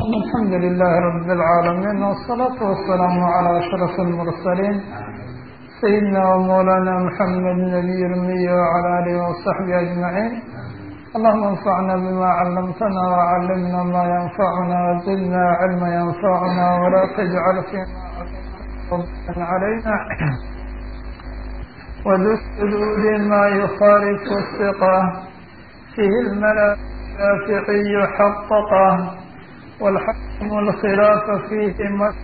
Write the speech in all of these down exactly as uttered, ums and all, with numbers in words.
الحمد لله رب العالمين والصلاة والسلام على أشرف المرسلين سيدنا ومولانا محمد نبي الأمي وعلى آله وصحبه أجمعين. اللهم انفعنا بما علمتنا وعلمنا ما ينفعنا وزدنا علما ينفعنا ولا تجعل فينا علينا وذو السدود ما يخالف الثقة فيه الملا الشافعي حققه والحكم الخلاف فيه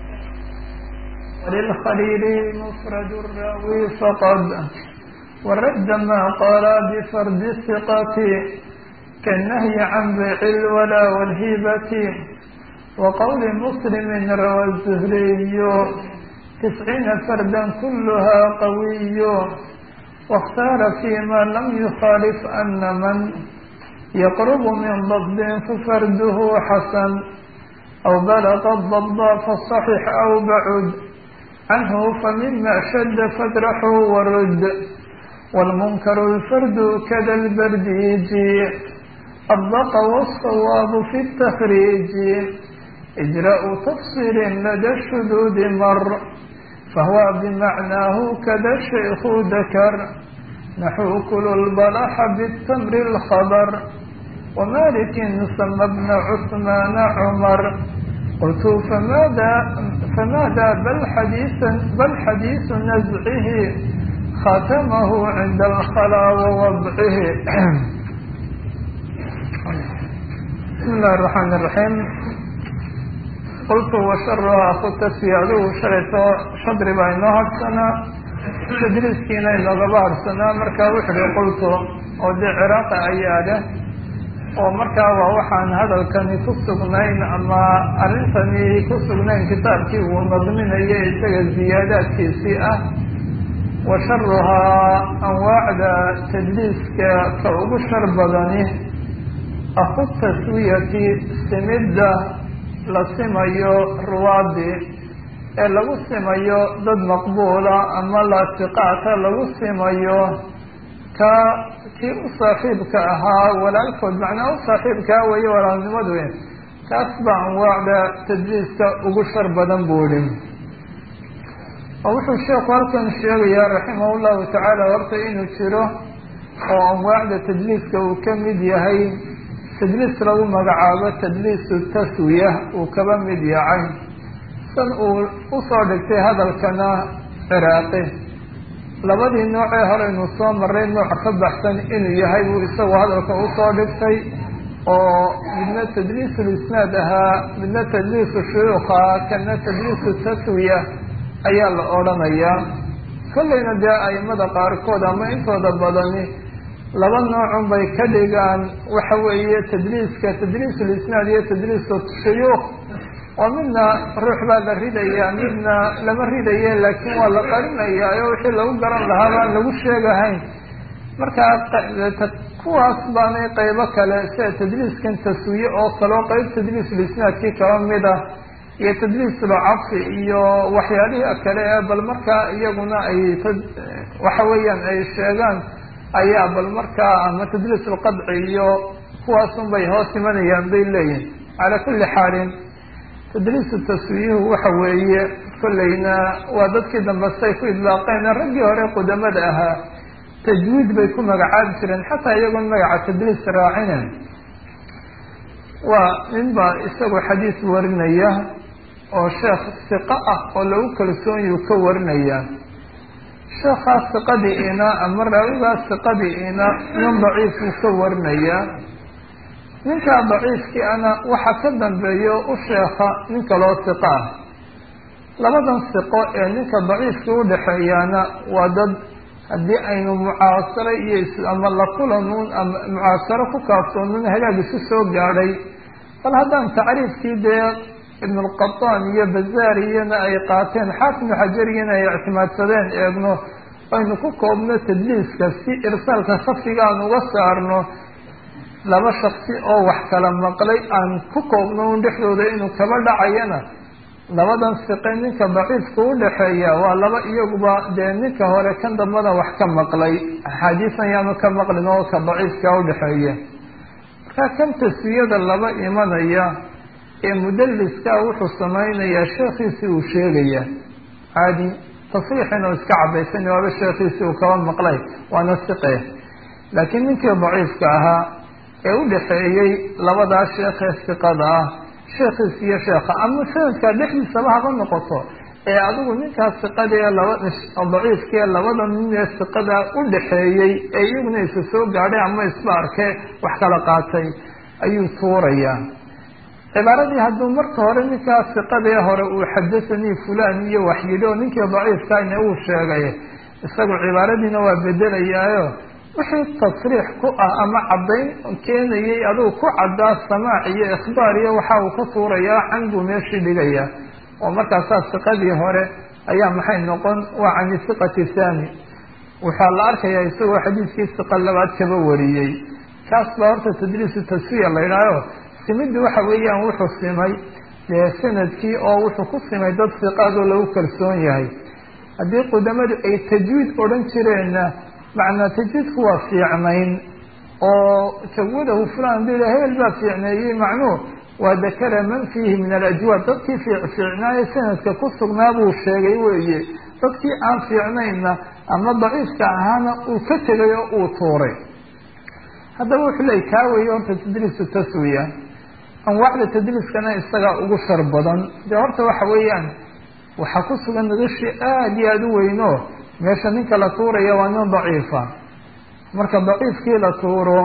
وللخليل مفرد الراوي فقد ورد ما قال بفرد الثقة كالنهي عن بيع الولا والهبة وقول مسلم روى الزهري تسعين فردا كلها قوي واختار فيما لم يخالف أن من يقرب من ضبط ففرده حسن أو بلغ الضبط فالصحيح أو بعد عنه فمما شد فادرحه ورد والمنكر الفرد كذا البرديج الضق والصواب في التخريج إجراء تفصيل لدى الشذوذ مر فهو بمعناه كذا الشيخ ذكر نحو كل البلح بالتمر الخضر ومالك سمى ابن عثمان عمر قلت فماذا فماذا بل حديث بل حديث نزعه خاتمه عند الخلا ووضعه. بسم الله الرحمن الرحيم. قلت وشرها التسوية عدو شريطة شدر بينها السنة تدريسكينا إلا غبار السنة مركا وحدي قلت ودي عراق أياده ومركا ووحان هذا كان كسقنين أما أرنتني كسقنين كتابكي ومضمين أيه الزيادات كيسيئة وشرها أنواع تدريسك كأبشر بدنه أخذ تسوية سمدة لسميو روادي ee lagu simayo dad maqbuula ama laatiqaata lagu simayo ka kii u saaxiibka ahaa walaalkood macnaa u saaxiibkaa weeye walaalnimadu weyn kaas baa anwaacda tadriiska ugu shar badan buudhin oo wuxuu sheekhu halkan sheegayaa raximah llahu tacaala horta inuu jiro oo anwaacda tadliiska uu ka mid yahay tadliis lagu magacaabo tadliisu taswiya uu kaba mid yahay san uu usoo dhigtay hadalkana ciraaqi labadii noocee horeynu soo maray nooc ka baxsan inuu yahay buu isagu hadalka usoo dhigtay oo midna tadliisu lisnaad ahaa midna tadliisu shuyuukha kana tadliisu taswiya ayaa la odhanayaa kollayna dee aimada qaarkood ama intooda badani laba noocun bay ka dhigaan waxa weeye tadliiska tadliisu lisnaad iyo tadliisu shuyuukh oo midna ruux baa la ridayaa midna lama ridaye laakiin waa la qarinayaa oo wixii lagu garan lahaa baan lagu sheegahayn markaa kuwaas baanay qaybo kale sida tadliiskan taswiye oo kale oo qayb tadliisulisnaadkii kala mid ah iyo tadliisulcabsi iyo waxyaalihii kale ee bal markaa iyaguna ay waxa weeyaan ay sheegaan ayaa bal markaa ama tadliisulqadci iyo kuwaasun bay hoos imanayaan bay leeyihin calaa kulli xaalin tadliisu taswiyuhu waxa weeye kollayna waa dadkii dambe say ku idlaaqeen raggii hore qudamada ahaa tajwiid bay ku magacaabi jireen xataa iyagoon magaca tadliis raacina waa ninbaa isagu xadiis warinaya oo sheekh siqa ah oo lagu kalsoonyu ka warinaya sheekhaas siqadiina ama raawigaas siqadiina nin daciifuu ka warinaya ninkaa daciifkii ana waxa ka dambeeyo u sheekha nin kaloo siqo ah labadan siqo ee ninka daciifkii udhaxeeyaana waa dad haddii aynu mucaasaro iyo ama la kulanuun ama mucaasaro ku kaafsoonuun hagaag isu soo gaadhay bal haddaan tacriifkii dee ibnulqataan iyo bazaariyana ay qaateen xaafinu xajariyana ay ictimaadsadeen eegno aynu ku koobno tadliiska si irsaalka khafiga aan uga saarno laba shaksi oo wax kala maqlay aan ku koobno un dhexdooda inuu kaba dhacayana labadan siqe ninka daciifka udhaxeeya waa laba iyaguba dee ninka hore kan dambada wax ka maqlay axaadiis ayaanu ka maqlin oo ka daciifka udhaxeeya markaa kan taswiyada laba imanaya ee mudaliska wuxuu samaynayaa sheekhiisii uu sheegaya caadi tasriixin oo iska cadaysan waaba sheekhiisii uu kaba maqlay waana siqe laakiin ninkii daciifka ahaa ee u dhaxeeyey labadaa sheekhee siqada ah sheekhiis iyo sheekha ama sanadkaa dhexdiisaba haba noqoto ee adigu ninkaas siqada ee laba daciifka ee labada nin ee siqada u dhaxeeyey ee iyaguna isa soo gaadhay ama isba arkee wax kala qaatay ayuu tuurayaa cibaaradii hadduu marka hore ninkaas siqadee hore uu xadathanii fulan iyo wax yidhi oo ninkii daciifkana uu sheegay isagu cibaaradiina waa bedelayaayo wixii tasriix ku ah ama caddayn keenayay adigu ku caddaa samaac iyo ikhbaar iyo waxa uu ka tuurayaa canbuu meeshii dhigaya oo markaasaa siqadii hore ayaa maxay noqon waa cani siqati thani waxaa la arkayaa isagoo xadiiskii siqa labaad kaba wariyey kaas baa horta tadliisu taswiya la yidhaaho simiddi waxa weeyaan wuxuu simay dee sanadkii oo wuxuu ku simay dad siqaadoo lagu kalsoon yahay haddii qudamadu ay tajwiid odhan jireenna macnaa tajwiidku waa fiicnayn oo jawadahu fulan dila hebel baa fiicneeyey macnuu waa dakara man fiihi min alajwaad dadkii fiicnaaye sanadka ku sugnaa buu sheegay weeye dadkii aan fiicnaynna ama daciifka ahaana uu ka tegay oo uu tuuray haddaba wuxuu leey kaa weeye horta tadliisu taswiya anwaacda tadliiskana isagaa ugu shar badan dee horta waxa weeyaan waxaa ku sugan qishi aada iyo aada u weyno meesha ninka la tuuraya waa nin daciifa marka daciifkii la tuuro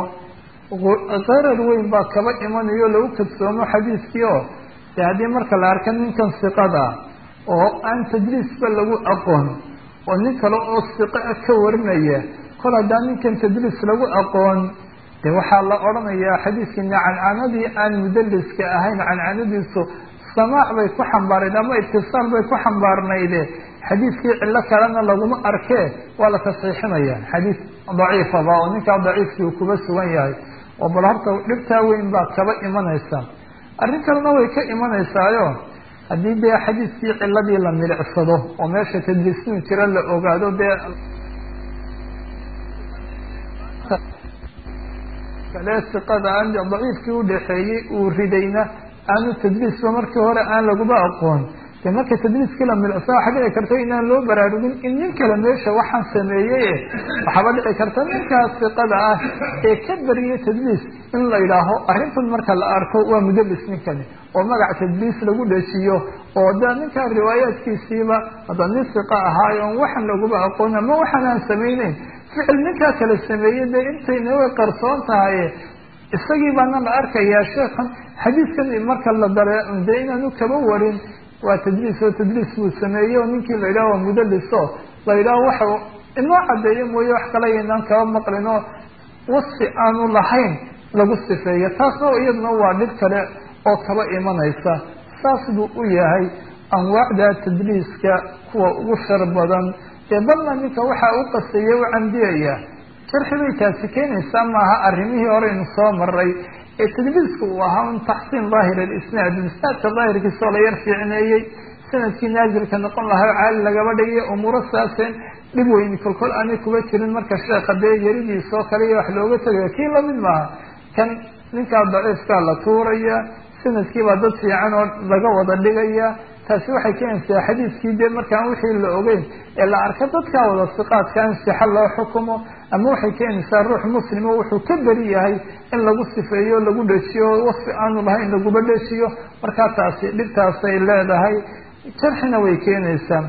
qarar weyn baa kaba imanayo lagu kadsoomo xadiiskii oo dee haddii marka la arka ninkan siqada oo aan tadliisba lagu aqoon oo nin kale oo siqa ka warinaya kol haddaan ninkan tadliis lagu aqoon de waxaa la odhanayaa xadiiskiina cancanadii aan mudaliska ahayn cancanadiisu samaac bay ku xambaareen ama itisaal bay ku xambaarnayde xadiiskii cillo kalena laguma arkee waa la tasxiixinaya xadiis daciifaba oo ninkaa daciifkii uu kuba sugan yahay oo bal horta dhibtaa weyn baa kaba imanaysa arrin kalena way ka imanaysaayo haddii dee xadiiskii ciladii la milicsado oo meesha tadliisinu jira la ogaado dee kale siqada aan daciifkii udhaxeeyey uu ridayna aanu tadliisba markii hore aan laguba aqoon de marka tadliiskii la milcsa waxa dhici karta inaan loo baraarugin in nin kale meesha waxaan sameeyey waxaaba dhici karta ninkaas siqada ah ee ka bariyay tadliis in la yidhaaho arrintan marka la arko waa mudalis ninkani oo magac tadliis lagu dhashiyo oo da ninkaan riwaayaadkiisiiba hadda nin siqa ahaayo on waxaan laguba aqoon ama waxaan aan samayneyn ficil ninkaa kala sameeyey dee intayna way qarsoon tahay isagii baana la arkayaa sheekhan xadiiskan marka la dare dee inaanu kaba warin waa tadliis oo tadliis buu sameeyey oo ninkii la yidhaho waa mudaliso la yidhaho waxa inoo caddeeyo mooye wax kale inaan kaba maqlin oo wasfi aanu lahayn lagu sifeeyo taasna iyaduna waa dhib kale oo kaba imanaysa saas buu u yahay anwaacda tadliiska kuwa ugu shar badan dee balna ninka waxaa u qasaya u candiyaya jarxi bay taasi keenaysaa maaha arrimihii horeynu soo maray ee tadliisku uu ahaa un taxsiin daahir alisnaad isnaadka daahirkiisoo la yar fiicneeyey sanadkii naazilka noqon lahaa caali lagaba dhigay umuuro saaseen dhib weyni kolkol aanay kuba jirin marka sheekha dee yaridiisoo kale iyo wax looga tegaya kii lamid maaha kan ninkaa daciifkaa la tuuraya sanadkiibaa dad fiican oo laga wada dhigaya taasi waxay keenaysaa xadiiskii dee markaan wixii la ogeyn ee la arka dadkaa wada siqaadka in sixa loo xukumo ama waxay keenaysaa ruux muslimo wuxuu ka beri yahay in lagu sifeeyo lagu dheshiyo wasfi aanu lahayn laguba dheshiyo markaa taasi dhibtaasay leedahay jarxina way keenaysaa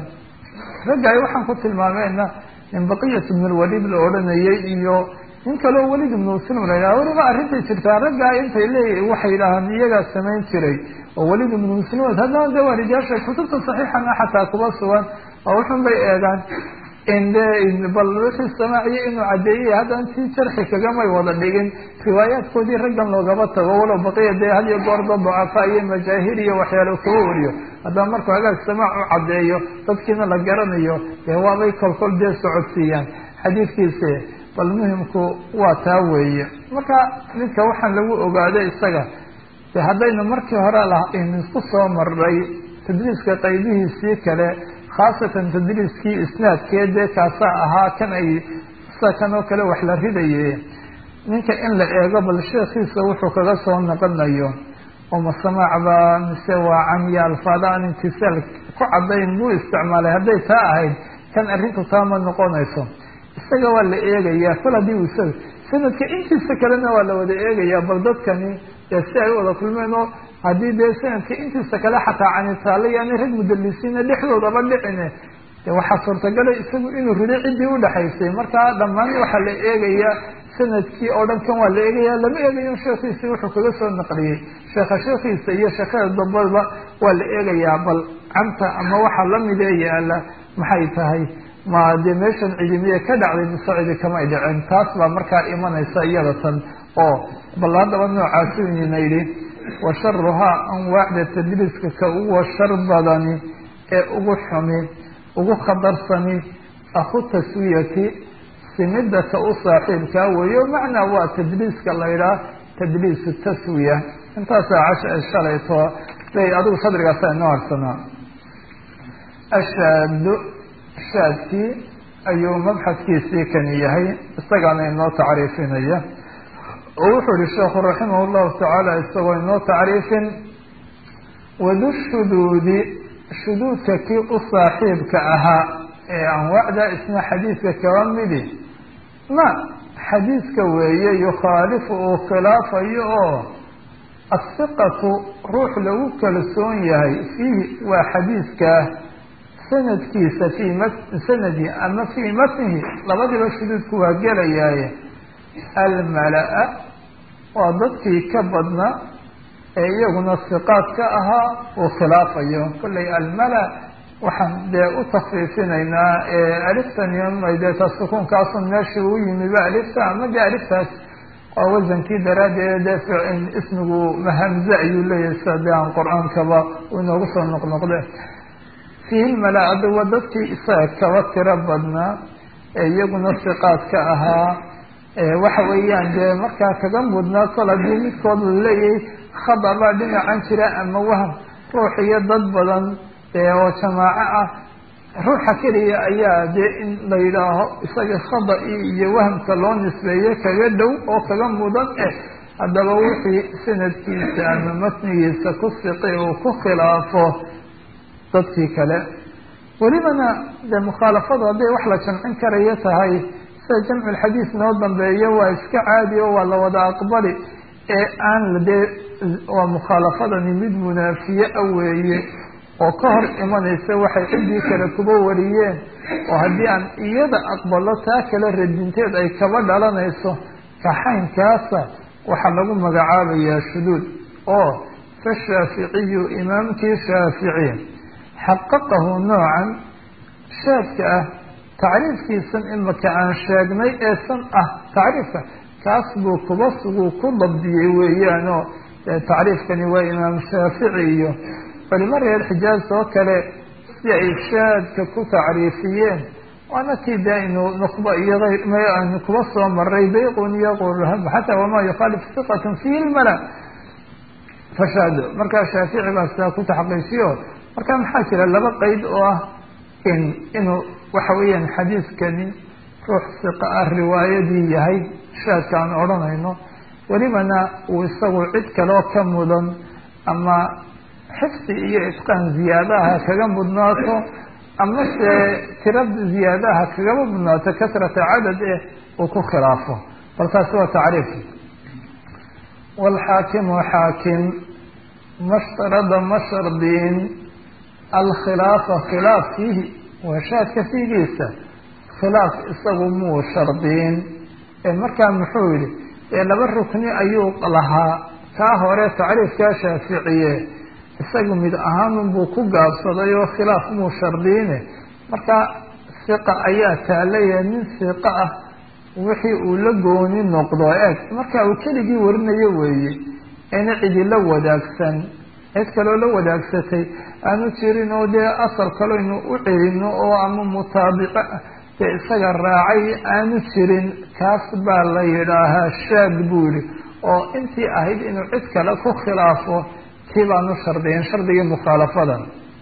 ragga ay waxaan ku tilmaameyna in baqiyat ibn lwaliid la odhanayay iyo nin kaleo welid ibnu muslim la yidhaha weliba arrintay jirtaa raggaa intay leeyihin waxay yidhaahaan iyagaa samayn jiray oo welid ibnu muslim haddana de waa rijaasha kutubta saxiixana xataa kuba sugan oo wuxun bay eegaan inde bal wixii samaaciye inuu caddeeyey haddana tii jarxi kagamay wada dhigin riwaayaadkoodii raggan loogaba tago walow baqiya dee had iyo goorba ducafaa iyo majaahir iyo waxyaalo kaba wariyo haddana markuu hagaag samaac u caddeeyo dadkiina la garanayo dee waabay kolkol dee socodsiiyaan xadiidkiisi bal muhimku waa taa weeye marka ninka waxaan lagu ogaaday isaga de haddaynu markii hore laisku soo maray tadliiska qaybihiisii kale khaasatan tadliiskii isnaadkee dee kaasaa ahaa kan ay sida kan oo kale wax la ridaye ninka in la eego bal sheekhiisa wuxuu kaga soo noqonayo وما السماع بمسوى عمياء الفاضان انتسال كعضين مو استعماله هدي تاهين كان أرنتو تاما نقون يسون استقوى اللي إيجا يا فلا دي وسوي سنة كإنت استكلنا ولا وده إيجا يا بردت كاني يستعي ولا كل منه هدي دي سنة كإنت استكلا حتى عن التالي يعني رد مدلسين اللي حلو ضبط لعنه وحصر تقول يسوي إنه ردي عندي ولا حيصير مركا لما يوحل إيجا يا sanadkii oo dhan kan waa la eegayaa lama eegayo sheekhiisi wuxuu kaga soo naqliyey sheekha sheekhiisa iyo sheekada dambaba waa la eegayaa bal camta ama waxa lamid ee yaala maxay tahay ma de meeshan cilmiye ka dhacday musacidi kama dhicin taas baa markaa imanaysa iyada tan oo bal hadaba noocaas inaydi wa sharruha anwaacda tadriiska ka ugu shar badani ee ugu xumi ugu khadarsani akhu taswiyati سمدة أصاحب كاوية معنى هو تدليس كالليلة تدليس التسوية انت ساعش الشريطة في أدو صدرك سنة نوع سنة الشاد الشادكي أيو مبحث كيسي كنيهي استقعنا إنه تعريفين إياه ووحر الشيخ رحمه الله تعالى استوى إنه تعريف وذو الشدود شدودك كي أصاحب كأها عن وعدة اسم حديثك كوامدي ما حديث كوية يخالف خلاف يؤه الثقة روح لو كالسون يهي فيه وحديثك سند كيسة في متن سندي أما في متنه لابد الشدود كواجل يهي الملأ وضدك كبضنا يغنى الثقات كأها وخلاف يوم كل الملأ waxaan dee u takfiifinaynaa aliftan iyo dee tasukun kaasun meesha uu yimiba alifta ama dee aliftaas waa wasankii daraaddeed dee ismigu mahamze ayuu leeyahay sida dee aan qur-aankaba uu inoogu soo noqnoqde fiihi lmala-ada waa dadkii isaga kaba tiro badnaa ee iyaguna siqaadka ahaa waxa weeyaan dee markaa kaga mudnaa kol haddii midkood la leeyahay khada baa dhinacan jira ama waham ruux iyo dad badan oo jamaaco ah ruuxa keliya ayaa dee in la yidhaaho isaga khada-i iyo wahamka loo nisbeeye kaga dhow oo kaga mudan eh haddaba wixii sanadkiisa ama matnigiisa ku siqi uu ku khilaafo dadkii kale welibana dee mukhaalafadu hadday wax la jamcin karayo tahay sida jamcu lxadiis noo dambeeyo waa iska caadi oo waa la wada aqbali ee aan dee waa mukhaalafadani mid munaafiye a weeye oo ka hor imanaysa waxay ciddii kale kuba wariyeen oo haddii aan iyada aqbalo taa kale radinteed ay kaba dhalanayso kaxaynkaasa waxaa lagu magacaabayaa shuduud oo fashaaficiyu imaamkii shaafici xaqaqahu noocan shaadka ah tacriifkiisan imaka aan sheegnay eesan ah tacriifka kaas buu kuba suguu ku dabdiyey weeyaanoo tacriifkani waa imaam shaafici iyo culimo reer xijaaz oo kale si ay shaadka ku tacriifiyeen waana tii daa inu nuqba iyo aynu kuba soo maray bayqun yaqul xataa wamaa yukhaalif siqatun fiihi lmala fashaado markaa shaafici baa sidaa ku taxqiijiyo marka maxaa jira laba qeyd oo ah in inuu waxa weeyaan xadiiskani ruux siqa ah riwaayadii yahay shaadka aan odhanayno welibana uu isagu cid kaleo ka mudan ama xifdi iyo itqaan ziyaadaha kaga mudnaato ama se tira ziyaadaha kagaba mudnaato kasrata cadad eh uu ku khilaafo bal taasi waa tacriif waalxaakimu xaakim mashtarada ma shardiin alkhilaafa khilaaf fiihi waa shaadka fiigiisa khilaaf isagu muu shardiin ee markaa muxuu yihi ee laba rukni ayuu lahaa kaa hore tacriifkaa shaaficiye isagu mid ahaanunbuu ku gaabsaday oo khilaaf muu shardiine marka siqa ayaa taalaya nin siqa ah wixii uu la gooni noqdo eeg marka uu keligii warinayo weeye ina cidi la wadaagsan cid kaloo la wadaagsatay aanu jirin oo dee asal kaleynu u celino oo ama mutaabico dee isaga raacay aanu jirin kaas baa la yidhaahaa shaad buu yihi oo intii ahayd inuu cid kale ku khilaafo tii baanu shardiyen shardigii mukhaalafada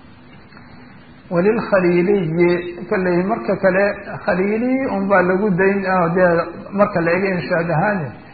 walilkhaliiliyi kolley marka kale khaliili un baa lagu dayn dee marka la ega inshaad ahaani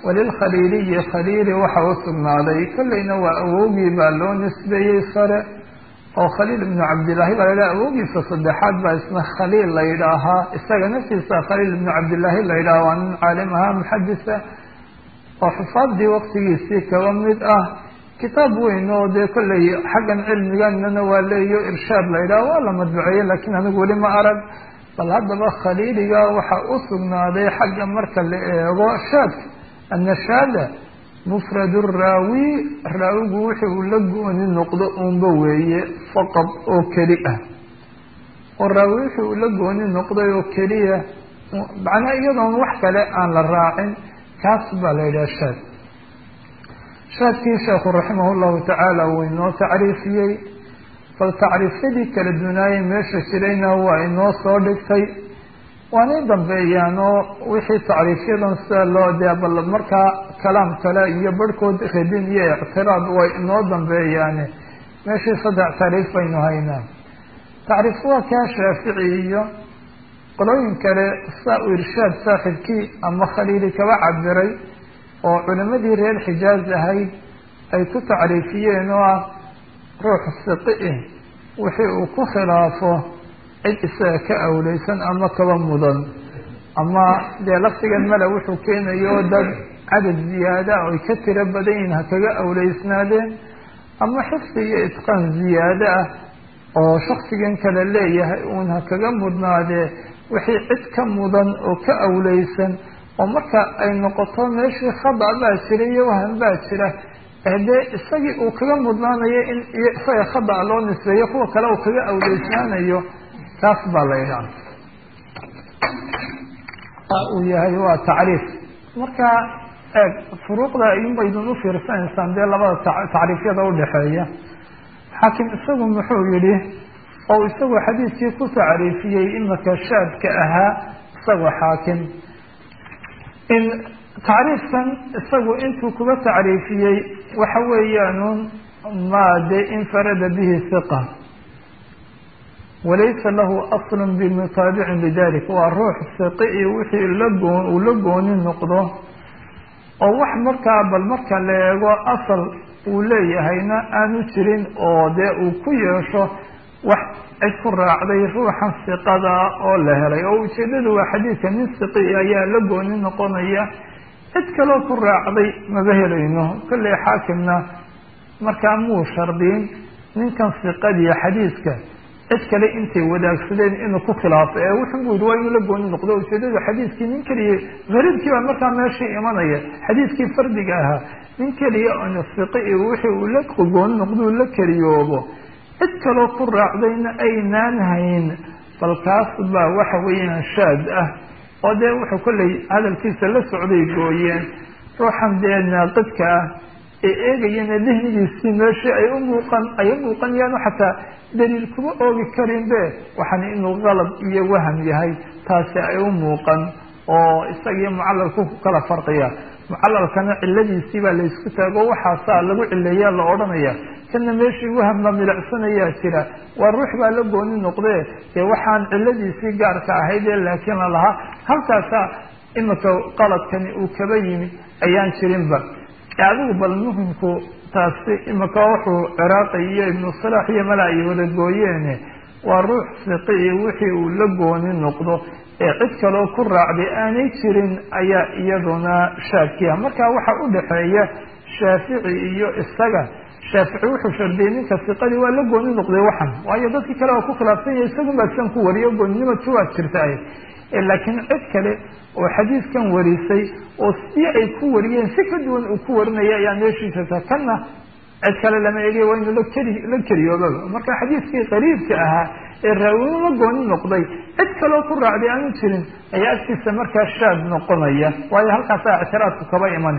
walilkhaliiliyi khaliili waxa u sugnaaday kolleyna waa awowgii baa loo nisbeeyey sare oo khaliil ibnu cabdillaahi baa la yidhaha awowgiisa saddexaad baa isna khaliil la yidhaahaa isaga naftiisa khaliil ibnu cabdillaahi la yidhaha waa nin caalim ahaa muxadisa oo xufaadii waqtigiisii kaba mid ah kitaab weyn oo dee kolley xaggan cilmiganana waa leeyo irshaad la yidhaha waa la madbuceeye laakiin anigu weli ma arag bal haddaba khaliiliga waxa u sugnaaday xagga marka la eego shaadka annashaada mufradu raawi raawigu wixii uu la gooni noqdo uunba weeye faqad oo keli ah oo raawi wixii uu la gooni noqday oo keliya macnaa iyadoon wax kale aan la raacin kaas baa la yidhaha shaad shaadkii sheekhu raximah llahu tacaala uu inoo tacriifiyey bal tacriifyadii kala dunaayey meesha jirayna waa inoo soo dhigtay waanay dambeeyaan oo wixii tacriifyadan sida loo dee bal markaa kalaam kale iyo barhkood radin iyo ictiraad way inoo dambeeyaane meeshii saddex tacriif baynu haynaa tacriif waa kaa shaafici iyo qolooyin kale saa u irshaad saaxibkii ama khaliili kaba cabiray oo culimadii reer xijaaz ahayd ay ku tacriifiyeen oo ah ruux siqi wixii uu ku khilaafo cid isaga ka awleysan ama kaba mudan ama dee laftigan male wuxuu keenayo dad cadad ziyaada oy ka tiro badan yihin ha kaga awleysnaadeen ama xifdi iyo itqaan ziyaado ah oo shaksigan kale leeyahay uun ha kaga mudnaadee wixii cid ka mudan oo ka awleysan oo marka ay noqoto meeshii khada baa jira iyo wahan baa jira dee isagii uu kaga mudnaanayo in iyo isaga khada loo nisbeeyo kuwa kale uu kaga awleysnaanayo taas baa la yidhaha uu yahay waa tacriif marka eeg furuuqda ayunbaydun u fiirsanaysaan dee labada tacriifyada udhaxeeya xaakim isagu muxuu yihi oo isagoo xadiiskii ku tacriifiyey imaka shaadka ahaa isagoo xaakim in tacriifkan isagu intuu kuga tacriifiyey waxa weeyaanun ma de infarada bihi hiqa walaysa lahu aslu bimutaabicin lidalik waa ruux siqi iyo wixii lagoon uu la gooni noqdo oo wax markaa bal marka la eego asal uu leeyahayna aanu jirin oo dee uu ku yeesho wax cid ku raacday ruuxan siqada oo la helay oo ujeedadu waa xadiidka nin siqi ayaa la gooni noqonaya cid kaloo ku raacday maba helayno kolley xaakimna markaa muu shardiin ninkan siqadiya xadiidka cid kale intay wadaagsadeen inuu ku khilaafo ee wuxuu bu yidhi waa inuu la gooni noqdo ujeedadu xadiidkii nin keliya gariibkii baa markaa meeshii imanaya xadiidkii fardiga ahaa nin keliya on siqi iyo wixii uu la gooni noqdo la keliyoobo cid kaloo ku raacdayna aynaan hayn bal kaas baa waxa weeyaan shaad ah oo dee wuxuu kolley hadalkiisa la socday gooyeen ruuxan dee naaqidka ah ee eegayana dihnigiisii meeshii ay u muuqan ay u muuqanayaan xataa daliil kuma oogi karin be waxaan inuu qalab iyo waham yahay taasi ay u muuqan oo isagiyo mucalalku ku kala farqiya mucalalkana ciladiisii baa laysku taago waxaasaa lagu cileeyaa la odhanaya kana meeshii waham la milicsanayaa jira waa ruux baa la gooni noqdee dee waxaan ciladiisii gaarka ahayd ee laakiin la lahaa halkaasaa imika qaladkani uu kaba yimi ayaan jirinba adigu bal muhimku taasi imika wuxuu ciraaqi iyo ibnu salaax iyo mala ay wada gooyeene waa ruux siqi iyo wixii uu la gooni noqdo ee cid kaloo ku raacday aanay jirin ayaa iyaduna shaadkiya marka waxaa udhaxeeya shaafici iyo isaga shaafici wuxuu shardiyey ninka siqadii waa la gooni noqday waxan waayo dadkii kale waa ku khilaafsan yahay isagun baa sidan ku wariyo gooninimadki waa jirta laakiin cid kale oo xadiiskan warisay oo si ay ku wariyeen si ka duwan uu ku warinaya ayaa meeshiisata kana cid kale lama eegay waa inuu lakeli la keliyoobaba marka xadiiskii qariibka ahaa ee raawin la gooni noqday cid kaloo ku raacday aanu jirin ayaa agtiisa markaa shaad noqonaya waayo halkaasaa ictiraadku kaba imana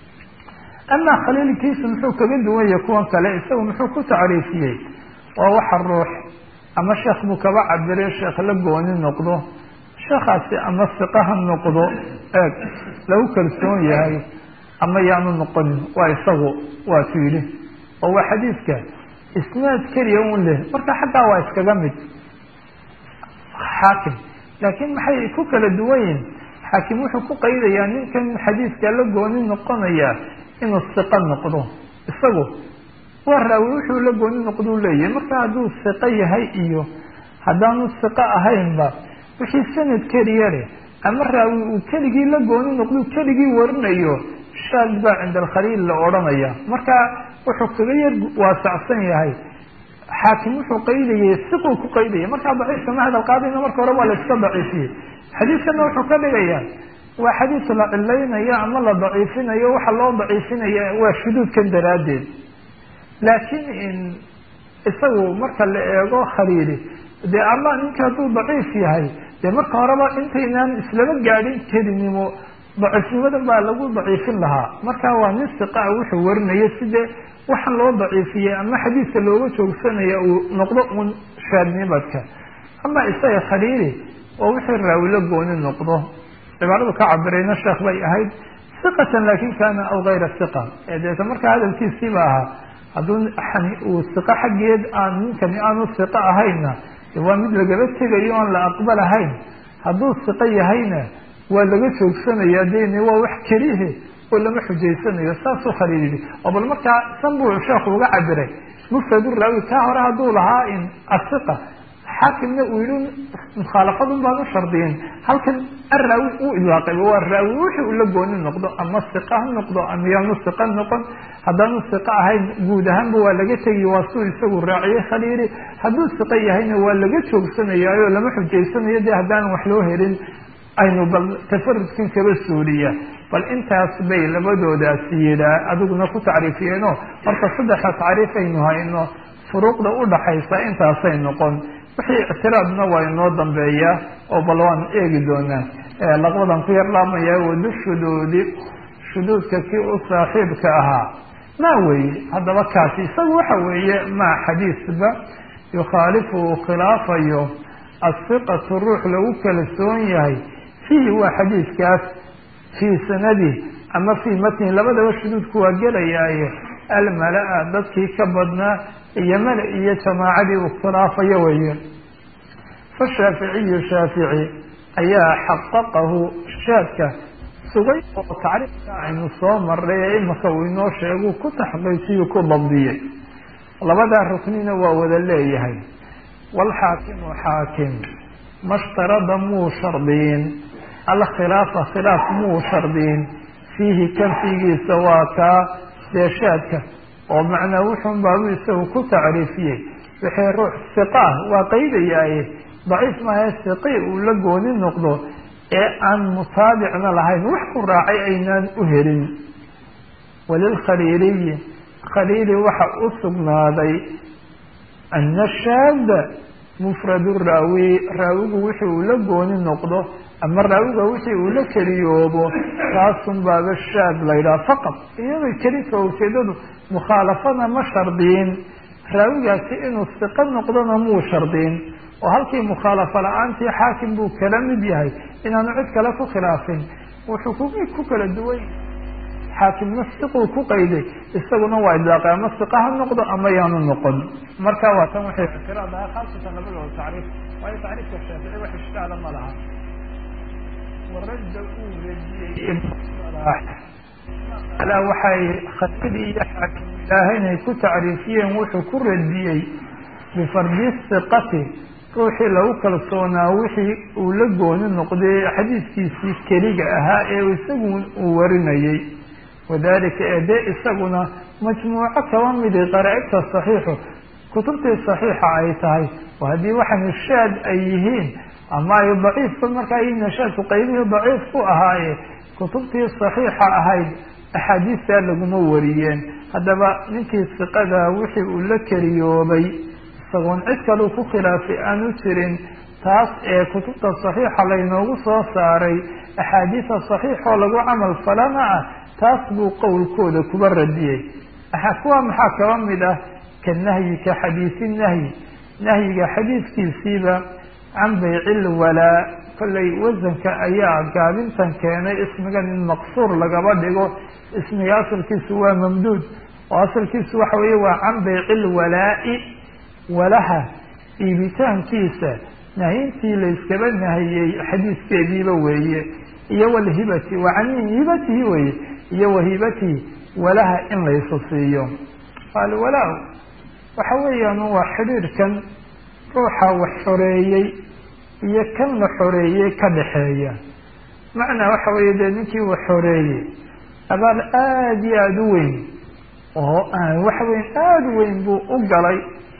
amaa khaliilkiisu muxuu kaga duwan yahay kuwan kale isagu muxuu ku tacriifiyey waa waxa ruux ama sheekh buu kaba cabiray sheekh la gooni noqdo sheekhaasi ama siqa ha noqdo eeg lagu kalsoon yahay ama yaanu noqonin waa isagu waa tu yidhi oo waa xadiidka isnaad keliya un leh marka xaggaa waa iskaga mid xaakim laakiin maxay ku kala duwan yihin xaakim wuxuu ku qaydayaa ninkan xadiidka la gooni noqonaya inuu siqo noqdo isagu waa raawi wuxuu la gooni noqduu leeyahay marka hadduu siqo yahay iyo haddaanu siqo ahaynba wixii sanad keliya leh ama raawi uu keligii la gooni noqduu keligii warinayo shaad baa cinda alkhaliil la odhanaya marka wuxuu kaga yar waasacsan yahay xaakim wuxuu qaydayay siquu ku qaydaya markaa daciifka ma hadal qaadayna marka hore waa la iska daciifiyey xadiidkana wuxuu ka dhigayaa waa xadiis la cilaynayo ama la daciifinayo waxa loo daciifinaya waa shuduudkan daraaddeed laakiin isagu marka la eego khaliili dee ama ninka hadduu daciif yahay dee marka horeba intaynaan islama gaadhin kelinimo daciifnimadan baa lagu daciifin lahaa marka waa nin siqaa wuxuu warinaya sidee waxaan loo daciifiyey ama xadiidka looga joogsanaya uu noqdo un shaadnimadka ama isaga khaliili oo wixii raawi la gooni noqdo cibaaradu ka cabirayna sheekh bay ahayd siqatan laakin kana aw gayra siqa deeta marka hadalkiisiiba ahaa hadduu uu siqo xaggeed aan ninkani aanu siqo ahayna waa mid lagaba tegayo oon la aqbalahayn hadduu siqo yahayna waa laga joogsanaya deni waa wax kelihe oo lama xujaysanayo saasuu khaliil yidhi oo bal markaa san buu sheekhu uga cabiray mufradu raawi kaa hore hadduu lahaa in asiqa xaakimna uu yihi mukhaalafadun baan u shardiyin halkan araawi uu idlaaqay waa raawi wixii uu la gooni noqdo ama siqa ha noqdo ama yaanu siqa noqon haddaanu siqo ahayn guud ahaanba waa laga tegiy waa suu isagu raaciyey khaliili hadduu siqo yahayna waa laga joogsanayaayo lama xujaysanayo dee haddaanan wax loo helin aynu bal tafarudkin kaba suuliya bal intaas bay labadoodaasi yidhaa adiguna ku tacriifiyeeno marka saddexa tacriif aynu hayno furuuqda udhaxaysa intaasay noqon wixii ictiraadna waa inoo dambeeya oo bal waan eegi doonaa laqbadan ku yar laamaya wadu shuduudi shuduudka kii u saaxiibka ahaa maa weeye haddaba kaasi isagu waxa weeye maa xadiisba yukhaalifu uu khilaafayo asiqatu ruux lagu kalsoon yahay fiihi waa xadiiskaas fii sanadi ama fii matni labadaba shuduudku waa gelayaaye almala-a dadkii ka badnaa iyo mala iyo jamaacadii uu khilaafayo weeye fashaaficiyu shaafici ayaa xaqaqahu shaadka sugay oo tacriifka aynu soo maray ee imaka uu inoo sheegu ku taxqiijiyu ku dabdiyey labadaa ruknina waa wada leeyahay waalxaakimu xaakim mashtarada muu shardiyin alkhilaafa khilaaf muu shardiyin fiihi kan fiigiisa waa kaa dee shaadka oo macnaa wuxuun baabu isagu ku tacriifiyey wixii ruux siqa ah waa qaydayaaye daciif maahe siqi uu la gooni noqdo ee aan mutaabicna lahayn wax ku raacay aynaan u helin walilkhaliiliyi khaliili waxa u sugnaaday ana shaada mufradu raawi raawigu wixii uu la gooni noqdo ama raawiga wixii uu la keliyoobo kaasun baaba shaad laydhaha faqad iyadoo kelika ujeedadu mukhaalafana ma shardiyin raawigaasi inuu siqo noqdona muu shardiyin oo halkii mukhaalafa la-aantii xaakim buu kala mid yahay inaanu cid kale ku khilaafin wuxuu ku ku kala duwan xaakimna siquu ku qayday isaguna waa idlaaqay ama siqa ha noqdo ama yaanu noqon marka waa tan waxay ictiraad ahaa khaasatan labadooda tacriif waayo tacriifka shaafici wax ishkaala ma laha warada uu radiyey alaa waxay khaliili iyo xaakim ilaahay inay ku tacriifiyeen wuxuu ku radiyey bifardi siqati ruuxii lagu kalsoonaa wixii uu la gooni noqday xadiiskiisii keliga ahaa ee isagu uu warinayey wadalika ee dee isaguna majmuuco kaba midi qaraa'ibta saxiixu kutubtii saxiixa ay tahay oo haddii waxan shaad ay yihiin ama ay daciifka markaa ina shaadku qaybihii daciif ku ahaaye kutubtii saxiixa ahayd axaadiistaa laguma wariyeen haddaba ninkii siqada wixii uu la keliyoobay isagoon cid kaleu ku khilaafay aanu jirin taas ee kutubta saxiixa laynoogu soo saaray axaadiisa saxiixoo lagu camal falana ah taas buu qowlkooda kuba radiyey kuwa maxaa kaba mid ah ka nahyi ka xadiisi nahyi nahyiga xadiiskiisiiba can baycil walaa kollay wasanka ayaa gaabintan keenay ismigan in maqsuur lagaba dhigo ismiga asalkiisu waa mamduud oo asalkiisu waxa weeye waa can baycil walaa-i walaha iibitaankiisa nahyintii layskaba nahiyey xadiiskeediiba weeye iyo walhibati wa can hibatihi weye iyo wahibatihi walaha in laysa siiyo alwalaa waxa weeyaan waa xidhiirkan ruuxa wax xoreeyey iyo kan la xoreeyey ka dhaxeeya macnaa waxa weeye dee ninkii wax xoreeyey abaal aada iyo aada u weyn oo aan waxa weyn aada u weyn buu u galay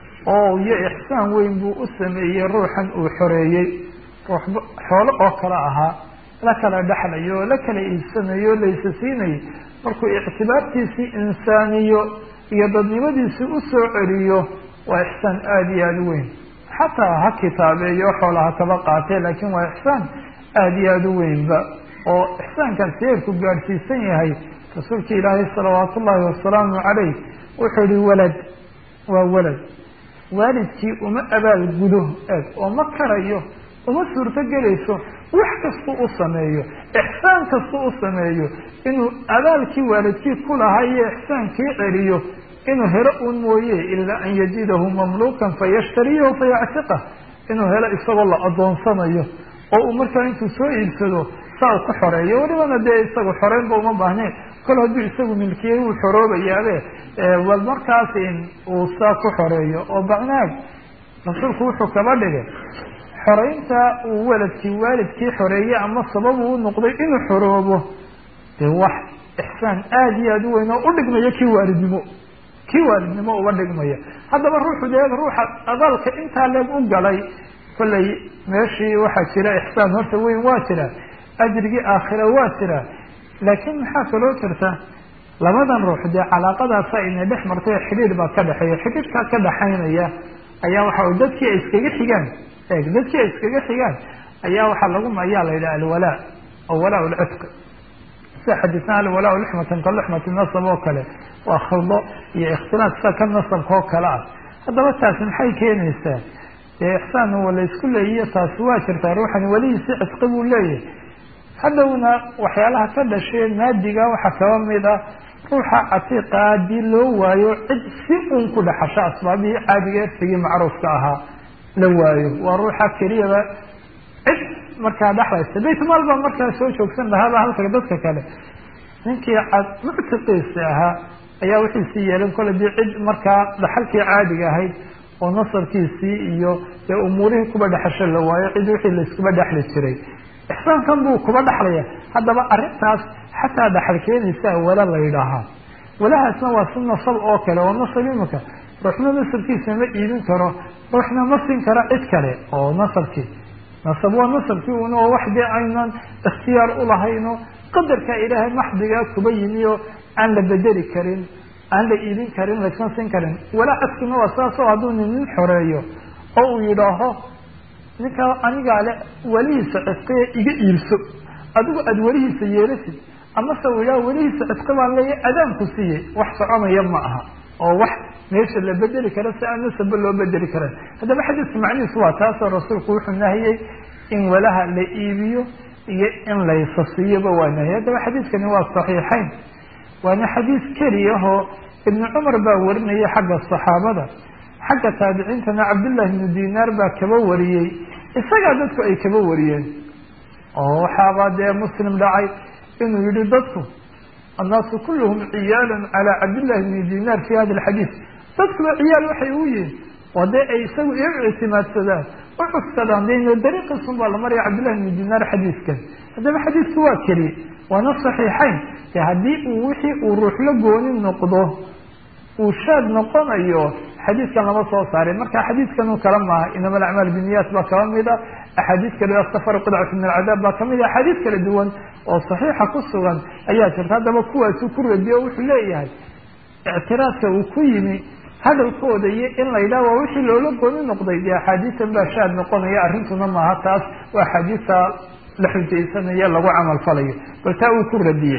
oo iyo ixsaan weyn buu u sameeyey ruuxan uu xoreeyey ruux xoolo oo kale ahaa la kala dhexlayo oo la kala iibsanayo o laysa siinayay markuu ictibaartiisii insaaniyo iyo dadnimadiisii usoo celiyo waa ixsaan aada iyo aada u weyn xataa ha kitaabeeyo xoola ha kaba qaatee laakiin waa ixsaan aada iyo aada u weynba oo ixsaankan seerku gaadhsiisan yahay rasuulka ilaahay salawaatu ullaahi wasalaamu calayh wuxuu yihi walad waa walad waalidkii uma abaal gudo eeg oo ma karayo uma suurto gelayso wax kastuu u sameeyo ixsaan kastuu u sameeyo inuu abaalkii waalidkii ku lahaa iyo ixsaankii celiyo inuu helo un mooye ilaa an yajidahu mamluukan fayashtariyahu fayactiqah inuu helo isagoo la adoonsanayo oo uu markaa intuu soo iibsado saa u ku xoreeyo welibana dee isagu xoreynba uma baahnayn kol hadduu isagu milkiyey wuu xoroobayaabe wal markaas in uu saa ku xoreeyo oo bacnaag rasuulku wuxuu kaba dhigay xoreynta uu waladkii waalidkii xoreeyey ama sabab uu noqday inuu xoroobo dee wax ixsaan aada iyo aada u weyn oo u dhigmaya kii waalidnimo kii waalidnimo uba dhigmaya haddaba ruuxu dee ruuxa adaalka intaa leeg u galay kollay meeshii waxaa jira ixsaan horta weyn waa jira ajrigii aakhira waa jira laakiin maxaa kaloo jirta labadan ruux dee calaaqadaasa inay dhex martay xidhiir baa ka dhexeeya xidhiirkaa ka dhaxaynaya ayaa waxa dadkii ay iskaga xigaan eeg dadkii ay iskaga xigaan ayaa waxaa lagu ayaa la yidhaha alwalaa oo walaa lcitq sida xadiisna alwalaa lixmatan ka lixmati nasab oo kale waa khaldo iyo ikhtilaaf sida ka nasabka oo kale ah haddaba taasi maxay keenaysaa dee ixsaan wa la isku leeyiyo taasi waa jirtaa ruuxani welihiisi cidqi buu leeyahay hadhowna waxyaalaha ka dhashee naadiga waxaa kaba mid ah ruuxa catiiqa haddii loo waayo cid si uun ku dhaxasho asbaabihii caadiga ersigii macruufka ahaa la waayo waa ruuxa keliyaba cid markaa dhexlaysa baytmaal baa markaa soo joogsan lahaaba halka dadka kale ninkii muctiqiisa ahaa ayaa wixiisii yeelan kole dii cid markaa dhaxalkii caadiga ahayd oo nasabkiisii iyo dee umuurihii kuba dhexasho la waayo cid wixii laiskuba dhexli jiray ixsaankan buu kuba dhexlaya haddaba arrintaas xataa dhaxal keenaysaa wala la yidhaahaa walahaasna waa si nasab oo kale oo nasab imika ruuxna nasabkiisa ma iibin karo ruuxna ma siin karo cid kale oo nasabkii nasab waa nasabkii un oo wax dee aynan ikhtiyaar ulahayno qadarka ilaahay maxdigaa kuba yimi oo aan la bedeli karin aan la iibin karin laysma siin karin walaa askina waa saas oo hadduu nin nin xoreeyo oo uu yidhaaho ninka anigaa le welihiisa cidqiya iga iibso adigu aada welihiisa yeelasid amase uu yidhaha welihiisa cidqi baan leeya adaanku siiyey wax soconaya ma aha oo wax meesha la bedeli kara si aan nasaba loo bedeli karan haddaba xadiiska macnihiisu waa taasoo rasuulku wuxuu nahiyey in walaha la iibiyo iyo in laysa siiyoba waa nahiyey haddaba xadiiskani waa saxiixayn waana xadiis keliyahoo ibnu cumar baa warinaya xagga saxaabada xagga taabiciintana cabdullahi ibnu dinaar baa kaba wariyey isagaa dadku ay kaba wariyeen oo waxaaba dee muslim dhacay inuu yihi dadku annaasu kulluhum ciyaalun calaa cabdillahi ibni dinaar fi hada alxadiis dadkuba ciyaal waxay u yihiin oo dee ay isagu i ictimaadsadaan u cugsadaan de dariiqiisun baa la maraya cabdillahi ibni dinaar xadiiskan haddaba xadiisku waa keliye waana saxiixayn de haddii uu wixii uu ruux la gooni noqdo uu shaad noqonayo xadiiskan lama soo saarin marka xadiiskan u kala maaha inama alacmaal biniyat baa kaba mid a axaadiis kale asafar qidcatu min alcadaab baa kamid a axaadiis kala duwan oo saxiixa ku sugan ayaa jirta haddaba kuwaasu ku radiyo wuxuu leeyahay ictiraadka uu ku yimi hadalkooda iyo in la yidhaha waa wixii loola gooni noqday dee axaadiisan baa shaad noqonaya arrintuna maaha taas waa axaadiista la xujaysanayo lagu camal falayo bal taa uu ku radiyey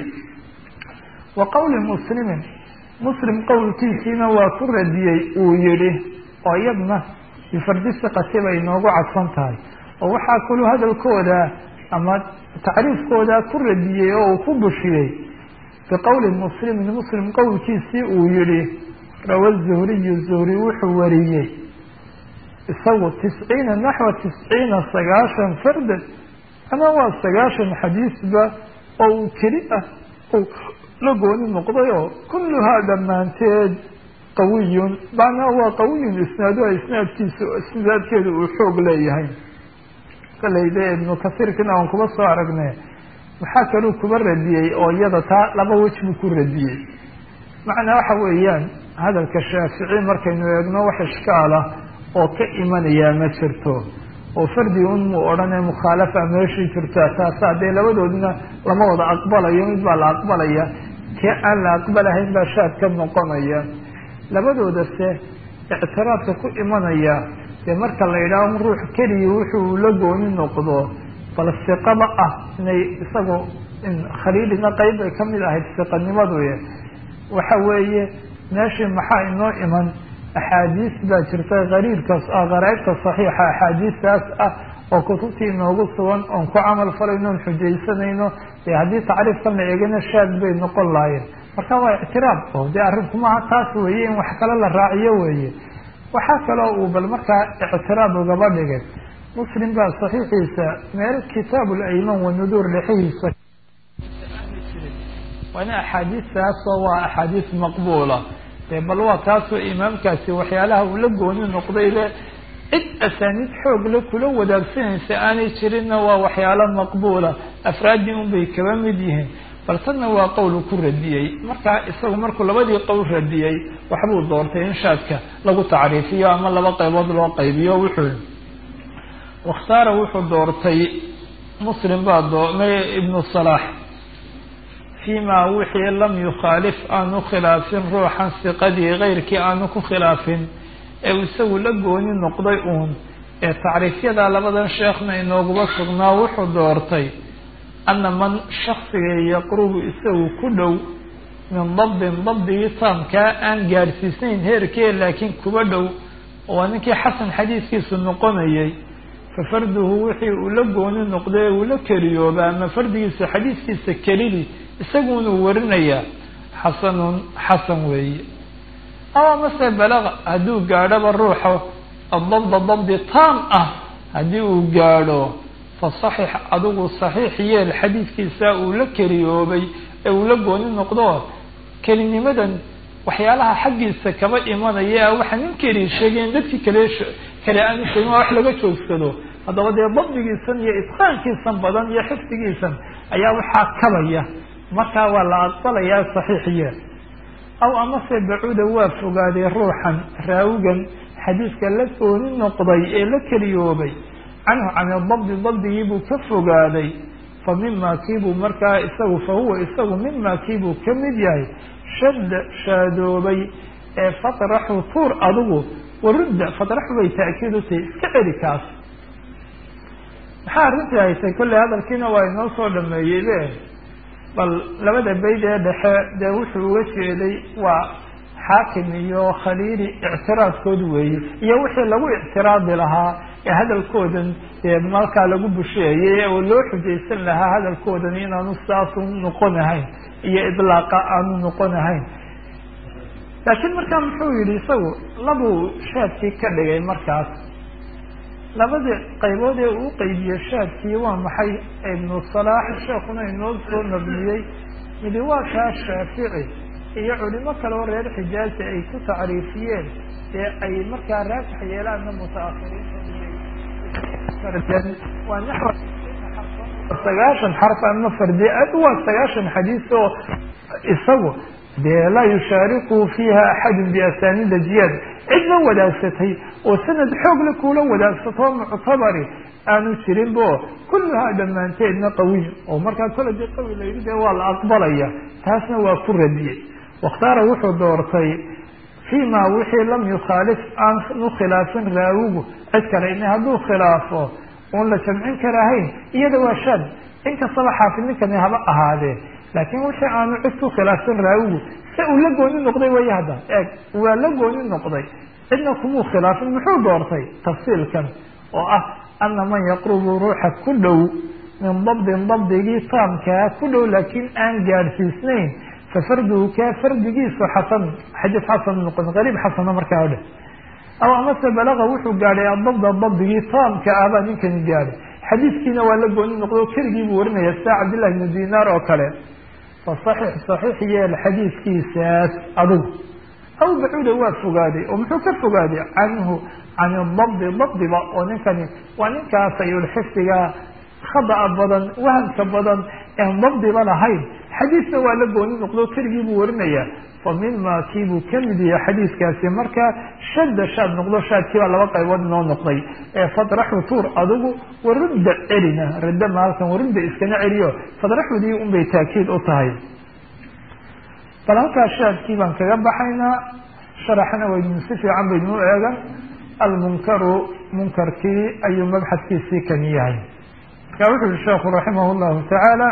wa qawli muslimin muslim qowlkiisiina waa ku radiyey uu yihi oo iyadna bifardi siqati bay noogu cadfan tahay oo waxaa kulu hadalkooda ama tacriifkooda ku radiyey oo uu ku bushiyey biqowli muslimin muslim qowlkiisii uu yihi rawa zuhriyu zuhri wuxuu wariyey isagu tisciina naxwa tisciina sagaashan fardan ama waa sagaashan xadiisba oo keli ah oo la gooni noqdayo kulluhaa dhammaanteed qawiyun macnaa waa qawiyun isnaaduha isnaadkiisa isnaadkeedu uu xoog leeyahay kalayde ibnu kasiirkina aan kuba soo aragne maxaa kaluu kuba radiyey oo iyada taa laba wej buu ku radiyey macnaa waxa weeyaan hadalka shaafici markaynu eegno wax ishkaala oo ka imanayaa ma jirto oo fardi un mu odhane mukhaalafa meeshii jirta taasa dee labadoodna lama wada aqbalayo mid baa la aqbalaya kee aan la aqbalahayn baa shaad ka noqonaya labadoodase ictiraadka ku imanaya dee marka la yidhaaho ruux keliya wuxuu la gooni noqdo bal siqaba ah inay isagu khaliilina qeyb bay kamid ahayd siqanimadu waxa weeye meeshii maxaa inoo iman axaadiis baa jirta qariibkaas ah qaraa'ibta saxiixa axaadiistaas ah oo kutubtii inoogu sugan oon ku camal falayno on xujaysanayno dee haddii tacriifkan la eegana shaad bay noqon lahayen marka waa ictiraab oo dee arrinkumaha taas weeye in wax kale la raaciyo weeye waxaa kaloo uu bal markaa ictiraab ugaba dhigay muslim baa saxiixiisa meel kitaab ulayman wanuduur lexihiisa waana axaadiistaasoo waa axaadiis maqbuula dee bal waa taasoo imaamkaasi waxyaalaha uu la gooni noqday le cid asaaniid xoog le kula wadaagsanaysa aanay jirinna waa waxyaalo maqbuula afraaddii un bay kaba mid yihiin bal tanna waa qowlu ku radiyey markaa isagu markuu labadii qowl radiyey waxbuu doortay in shaadka lagu tacriifiyo ama laba qaybood loo qaybiyo wuxuu wakhtaara wuxuu doortay muslim baa doomay ibnu salaax فيma wixii lam yukhaalif aanu khilaafin ruuxan siqadii keyrkii aanu ku khilaafin ee isagu la gooni noqday uun ee tacriifyada labadan sheekhna inooguba sugnaa wuxuu doortay ana man shaksiga yaqrubu isagu ku dhow min dabdin dabdigii taamkaa aan gaadhsiisnayn heerkee laakiin kuba dhow waa ninkii xasan xadiiskiisu noqonayay fafarduhu wixii uu la gooni noqday uu la keliyooba ama fardigiisa xadiiskiisa kelidii isagunuu warinayaa xasanun xasan weeye ama mase balaga hadduu gaadhoba ruuxa adabda dabdi taam ah haddii uu gaadho fa saxiix adigu saxiix yeel xadiiskiisa uu la keliyoobay ee uu la gooni noqdo kelinimadan waxyaalaha xaggiisa kaba imanaya waxa nin keliya sheegeen dadkii kale kale aanu sheegin waa wax laga joogsado haddaba dee dabdigiisan iyo itqaankiisan badan iyo xifdigiisan ayaa waxaa kabaya markaa waa la aqbalayaa saxiixiye aw amase bacuuda waa fogaaday ruuxan raawigan xadiiska la gooni noqday ee la keliyoobay canhu can dabdi dabdigiibuu ka fogaaday fa mima kiibuu markaa isagu fa huwa isagu mima kiibuu kamid yahay shadda shaadoobay ee fatraxu tuur adigu warudda fatraxu bay ta'kiid u tahay iska celi kaas maxaa arrintii haysay kolley hadalkiina waa inoo soo dhameeyey be bal labada bayd ee dhexe dee wuxuu uga jeeday waa xaakim iyo khaliili ictiraadkood weeye iyo wixii lagu ictiraadi lahaa ee hadalkoodan dee markaa lagu busheeyey oo loo xujaysan lahaa hadalkoodan inaanu saasu noqon ahayn iyo idlaaqa aanu noqon ahayn laakiin markaa muxuu yihi isagu labuu shaadkii ka dhigay markaas labadii qaybood ee uu qeybiyey shaadkii waa maxay ibnu salaax sheekuna inoo soo nabniyey midi waa kaa shaafici iyo culimo kale oo reer xijaazi ay ku tacriifiyeen ee ay markaa raajix yeelaanna mutaakhiriinta waa naxw sagaashan xarf ama fardi aad waa sagaashan xadiis oo isagu dee laa yushaariku fiiha axadun biasaanida jiyaad cid la wadaagsatay oo sanad xoog la kuula wadaagsato muctabari aanu jirin bo kulluhaa dhammaanteedna qawiy oo markaa kolle dee qawi la yidhi dee waa la aqbalaya taasna waa ku radiyey wakhtaara wuxuu doortay fiima wixii lam yukhaalif aanu khilaafin raawigu cid kale in hadduu khilaafo oon la jamcin karahayn iyada waa shaad inkastaba xaafid ninkani haba ahaadee laakiin wixii aanu cid ku khilaafsan raawigu se uu la gooni noqday way hadda eeg waa la gooni noqday cidna kumuu khilaafin muxuu doortay tafsiilkan oo ah ana man yaqrubu ruuxa ku dhow min dabdin dabdigii taamkaa ku dhow laakiin aan gaadhsiisnayn fa farduhu kaa fardigiisu xasan xadiis xasan noqon qariib xasana markaa o dhan aw amase balaga wuxuu gaadhay adabda dabdigii taamka ah baa ninkani gaadhay xadiiskiina waa la gooni noqdo keligii buu warinaya sida cabdillahi ibnu dinaar oo kale fasaxiix saxiix yeel xadiiskiisaas adigu aw bacuuda waa fogaaday oo muxuu ka fogaaday canhu can dabdi dabdiba oo ninkani waa ninkaa sayulxifdiga khada'a badan wahamka badan en dabdiba lahayn xadiisna waa la gooni noqdo keligii buu warinaya fa mima kiibuu kamid yahay xadiiskaasi markaa shadda shaad noqdo shaadkii baa laba qaybood noo noqday ee fadraxu tuur adigu warudda celina radda maalkan warudda iskana celiyo fadraxudii unbay taakiid u tahay bal halkaa shaadkii baan kaga baxaynaa sharaxna waydnu si fiican baynu u eegan almunkaru munkarkii ayuu mabxadkiisii kani yahay marka wuxu yihi sheekhu raximah llahu tacaala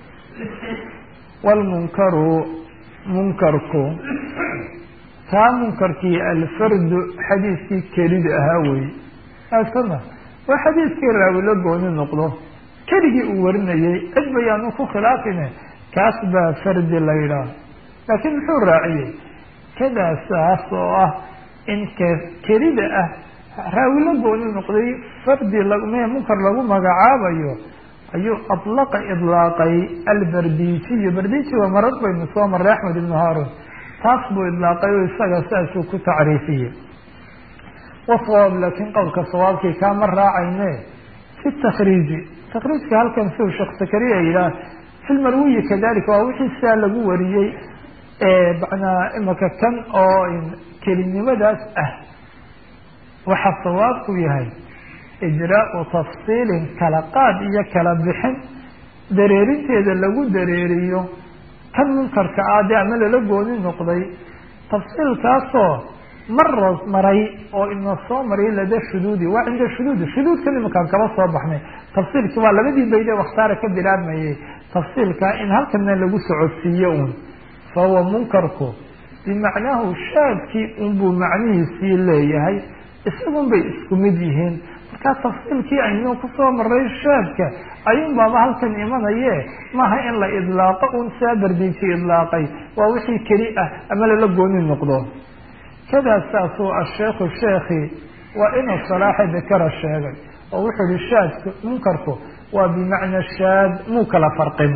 wlmunkaru munkarku taa munkarkii alfardu xadiiskii kelida ahaa weye aasana waa xadiiskii raawi la gooni noqdo keligii uu warinayay cid bayaanu ku khilaafine kaas baa fardi la yidhaah laakiin muxuu raaciyey kadaa saas oo ah in kelida ah raawi la gooni noqday fardi me munkar lagu magacaabayo ayuu adlaqa idlaaqay albardijiyo bardijiga marad baynu soo maray axmed ibnu haarun taas buu idlaaqay o isaga saasuu ku tacriifiyey wasawaab laakiin qowlka sawaabkii kaama raacayne fi takriiji takriijka halkan siu sheekh sakariya yidhaah fi lmarwiyi kadalika waa wixii sidaa lagu wariyey macnaa imaka kan oo kelinimadaas ah waxaa sawaabku yahay ijraau tafsiilin kala qaad iyo kala bixin dareerinteeda lagu dareeriyo kan munkarka ah dee ama lala gooni noqday tafsiilkaasoo mara maray oo ina soo maray lada shuduudi waa cinda shuduudi shuduudkan imakaan kaba soo baxnay tafsiilki waa labadii bayde wakhtaara ka bilaabmayay tafsiilka in halkana lagu socodsiiyo un fahuwa munkarku bimacnaahu shaadkii unbuu macnihiisii leeyahay isagun bay isku mid yihiin markaa tafsiilkii aynu kusoo maray shaadka ayuun baaba halkan imanaye maaha in la idlaaqo un saa bardiiji idlaaqay waa wixii keli ah ama lala gooni noqdo kadaa saasuu asheekhu sheekhi waa inuu salaaxa dakara sheegay oo wuxuu yihi shaadku munkarku waa bimacna shaad muu kala farqin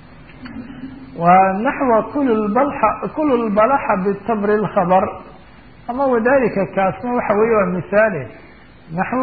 wa naxwa kul lbalaxa bitamri lkhabar ama wadalika kaasna waxa weeye waa misaale naxw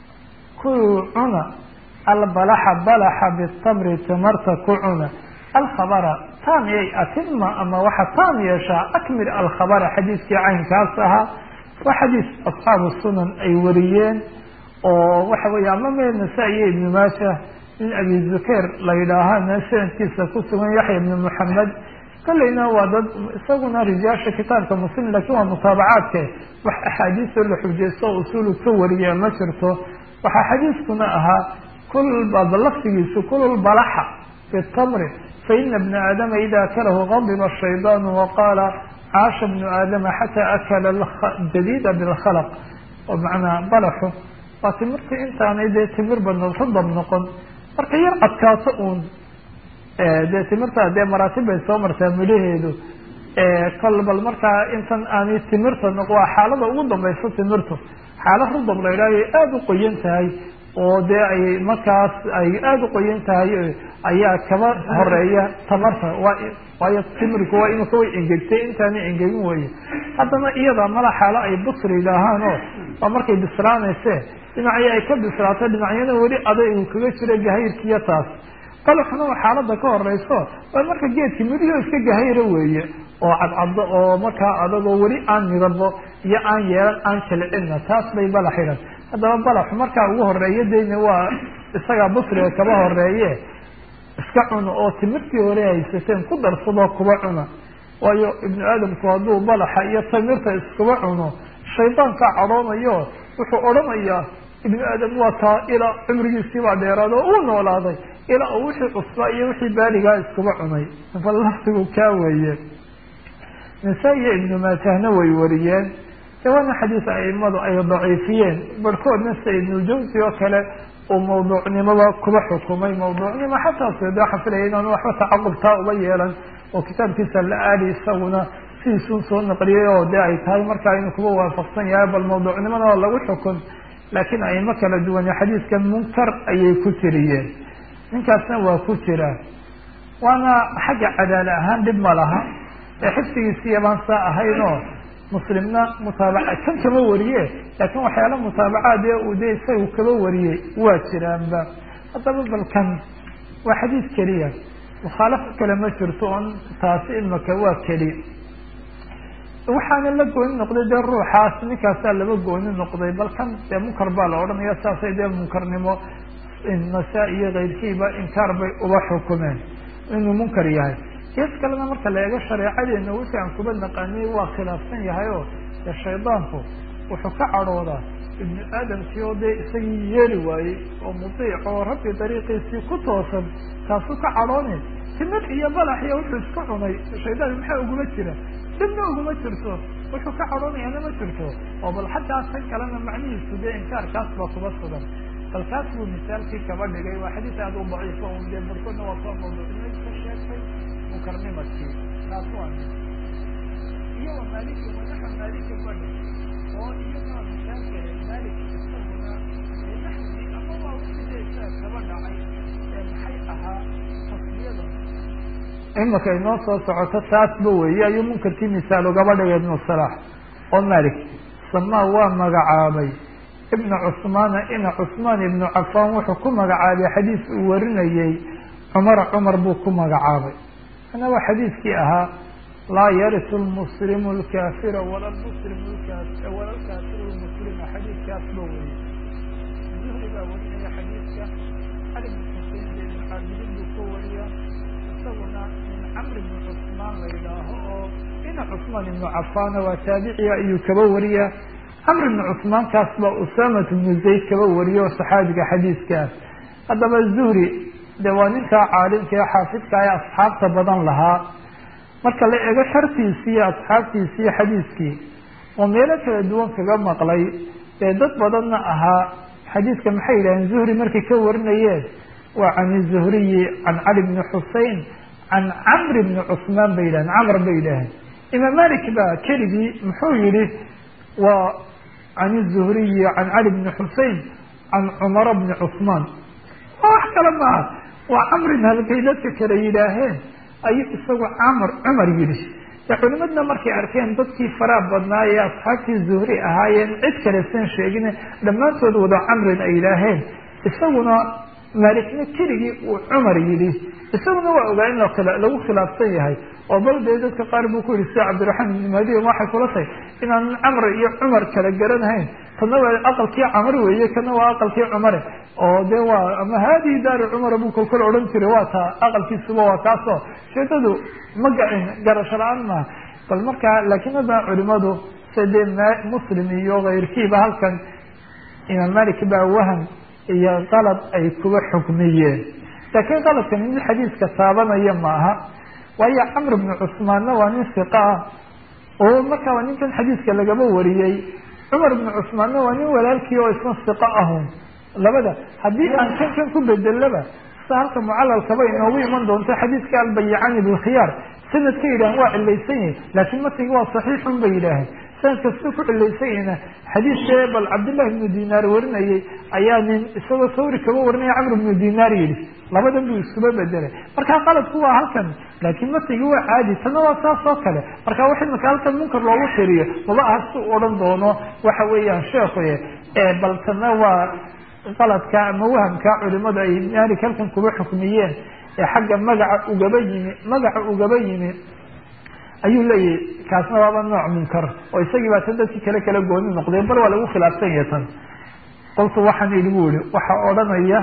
kul cuna albalaxa balaxa bitamri tamarta ku cuna alkhabara taam yay atima ama waxa taam yeeshaa akmil alkhabara xadiiskii caynkaas ahaa waa xadiis asxaabu sunan ay wariyeen oo waxa weeye ama me nasaa-iyo ibnu maaja in abi zukair la yidhaahana sanadkiisa ku sugan yaxya ibnu moxamed kolleyna waa dad isaguna rijaasha kitaabka muslim lakin waa mutaabacaadke wax axaadiisoo la xujeysto o usuulu ka wariya ma jirto waxaa xadiiskuna ahaa kul baba laftigiisu kul balaxa bitamri faina bna aadama ida akalahu gadiba shaydaanu waqaala caasha bnu aadama xataa akala jadida bilkhalaq oo macnaa balaxu waa timirta intaanay dee timir badno rudab noqon marka yar adkaato uun dee timirta dee maraatib bay soo martaa midhaheedu kol bal markaa intan aanay timirta noq waa xaalada ugu dambaysa timirtu xaala rudab la yidhahyo aada u qoyan tahay oo dee ay markaas ay aada u qoyan tahay ayaa kaba horeeya tamarta waa waayo timirku waa imika way engegtay intaanay engegin weye haddana iyada mala xaalo ay busri yidhaahaan oo waa markay bislaanayse dhinacyo ay ka bislaato dhinacyana weli aday uu kaga jira gahayrkiiyo taas balaxuna waa xaalada ka horeyso waa marka geedki midyo iska gahayra weeye oo cadcaddo oo markaa adagoo weli aan midabo iyo aan yeelan aan jilcinna taas bay balax ihan haddaba balaxu markaa ugu horeeya dayna waa isagaa busriga kaba horeeye iska cuno oo timirtii hore haysateen ku darsadoo kuba cuna waayo ibnu aadamku hadduu balaxa iyo timirta iskuba cuno shaydaankaa cadhoonayo wuxuu odhanayaa ibnu aadam waa taa ilaa cumrigiisii baa dheeraada oo uu noolaaday ilaa uu wixii cusbaa iyo wixii baaligaa iskuba cunay bal laftigu kaa weeye nisaa iyo ibnu maajahna way wariyeen de waana xadiis aimadu ay daciifiyeen barhkoodna sida ibnuljawsi oo kale uu mawduucnimada kuba xukumay mawduucnimo xataa sida waxaan filaya inaan waxba tacaqubtaa uba yeelan oo kitaabkiisa la aadi isaguna sidiisuu soo naqliyay oo de ay tahay markaa inuu kuba waafaqsan yahay bal mawduucnimada oo lagu xukun laakiin aimo kala duwan xadiidkan munkar ayay ku tiriyeen. ninkaasna waa ku jira, waana xagga cadaala ahaan dhib ma laha, ee xifdigiisiiya baan saa ahaynoo muslimna mutaabaca kan kama wariye, laakiin waxyaala mutaabacaad ee uu de isagu kaba wariyey waa jiraanba. haddaba balkan waa xadiid keliya, mukhaalafo kale ma jirto on taasi imaka waa keli. waxaana la gooni noqday dee ruuxaas ninkaasaa laba gooni noqday, balkan dee munkar baa la odhanaya, saasay dee munkarnimo nasaa iyo keyrkiiba inkaar bay uba xukumeen inuu munkar yahay. gees kalena marka la eego shareecadeena wixii aan kuba naqaaniyey waa khilaafsan yahay oo dee shaydaanku wuxuu ka cadhoodaa ibnu aadamkii oo dee isagii yeeli waayey oo mudiic oo rabbi dariiqiisii ku toosan, taasuu ka cadhoonay. timir iyo balax iyo wuxuu iska cunay, shaydaan maxaa uguma jira? dibna uguma jirto, wuxuu ka cadhoonayana ma jirto. oo bal xataa tan kalena macnihiisu dee inkaarkaas baa kuba sugan. bal kaas buu misaalkii kaba dhigay, waa xadiis aada u daciifo un dee barkoodna waa soo mawduucnay ka sheegtay munkarnimadkii. taas waa iyo wa maaliki wanaxa maaliki badhi oo iyagana misaalka maalik isaguna naxwii ama waa wixii isaa kaba dhacay ee maxay ahaa tasmiyada imaka inoo soo socoto taasba weeye ayuu munkarkii misaal ugaba dhigay ibnu salaax oo maalik samaa waa magacaabay ibna cusmaana ina cusmaan ibnu cafaan wuxuu ku magacaabay xadiis uu warinayey cumar cumar buu ku magacaabay. ana waa xadiiskii ahaa laa yarisu lmuslimu lkaafira wala lmuslimu lkaafir wala lkaafiru lmuslima, xadiiskaas buu wariyey. zuhri baa warinaya xadiiska, cali bn xusein ibn caabidin buu ku wariya, isaguna min camr ibni cusmaan la yidhaaho oo ina cusmaan ibnu cafaana waa taabiciya ayuu kaba wariya. camr ibn cusmaan kaas baa usamat ibnu zayd kaba wariyo saxaabiga xadiiskaas. haddaba zuhri de waa ninkaa caalimka ee xaafidka ee asxaabta badan lahaa, marka la eego shartiisii iyo asxaabtiisii iyo xadiiskii oo meelo kala duwan kaga maqlay, ee dad badanna ahaa. xadiiska maxay yidhaheen zuhri markay ka warinayeen waa can zuhriyi can cali bni xusein can camr ibni cusmaan bay yidhaheen, camr bay yidhaaheen. imaam malik baa keligii muxuu yihi waa can zuhriyi can cali bni xusein can cumara bni cusmaan. waa wax kale maaha, waa camrin halkay dadka kale yidhaaheen ayuu isagu camr cumar yidhi. dee culimadna markay arkeen dadkii faraa badnaa ee asxaabtii zuhri ahaayeen cid kale san sheegin dhammaantood wada camrin ay yidhaaheen, isaguna maalikna keligii uu cumar yidhi, isaguna waa ogaa in lagu khilaafsan yahay. oo bal dee dadka qaar buu ku yihi sida cabdiraxmaan ibn mahdi waxay kula tahay inaan camr iyo cumar kala garanahayn, kana waa aqalkii camar weeye, kana waa aqalkii cumare. oo de waa ama haadihi daari cumara buu kolkol odhan jiray, waa taa aqalkiisuba waa kaasoo sheekadu ma gacin garasho la-aan maaha. bal markaa laakiin hadda culimadu side muslim iyo keyrkiiba halkan imaam malik baa wahan iyo qalad ay kuba xukmiyeen, laakiin qaladkan mid xadiiska taabanaya ma aha. waayo camr ibnu cusmaanna waa nin siqa ah oo markaa waa ninkan xadiiska lagaba wariyey. cumar ibnu cusmaanna waa nin walaalkii oo isna siqa ahun. labada haddii aan kan kan ku bedelaba sida halka mucalalkaba inoogu iman doonto xadiiska albayicani bilkhiyaar sanadka yidhahan waa cilaysan yahay, laakiin matigi waa saxiixun bay yidhaaheen. sanadka sida ku cilaysanyahna xadiiskee bal cabdillahi ibnu dinaar warinayey ayaa nin isagoo sawri kaba warinaya camr ibnu dinaar yidhi, labadan buu iskuba bedelay. markaa qaladku waa halkan, laakiin matigi waa caadi, tana waa saas oo kale. marka wax imaka halkan munkar loogu tiriyo maba aha si u odhan doono waxa weeyaan sheekhuye, bal tana waa qaladka ama wahamka culimadu ay maalik halkan kuba xukmiyeen ee xagga magaca ugaba yimi magaca ugaba yimi ayuu leeyahay. kaasna waaba nooc munkar oo isagii baa tan dadkii kale kala gooni noqdeen, bal waa lagu khilaafsan yahay tan. qoltu waxaan idhi bu ihi waxaa odhanaya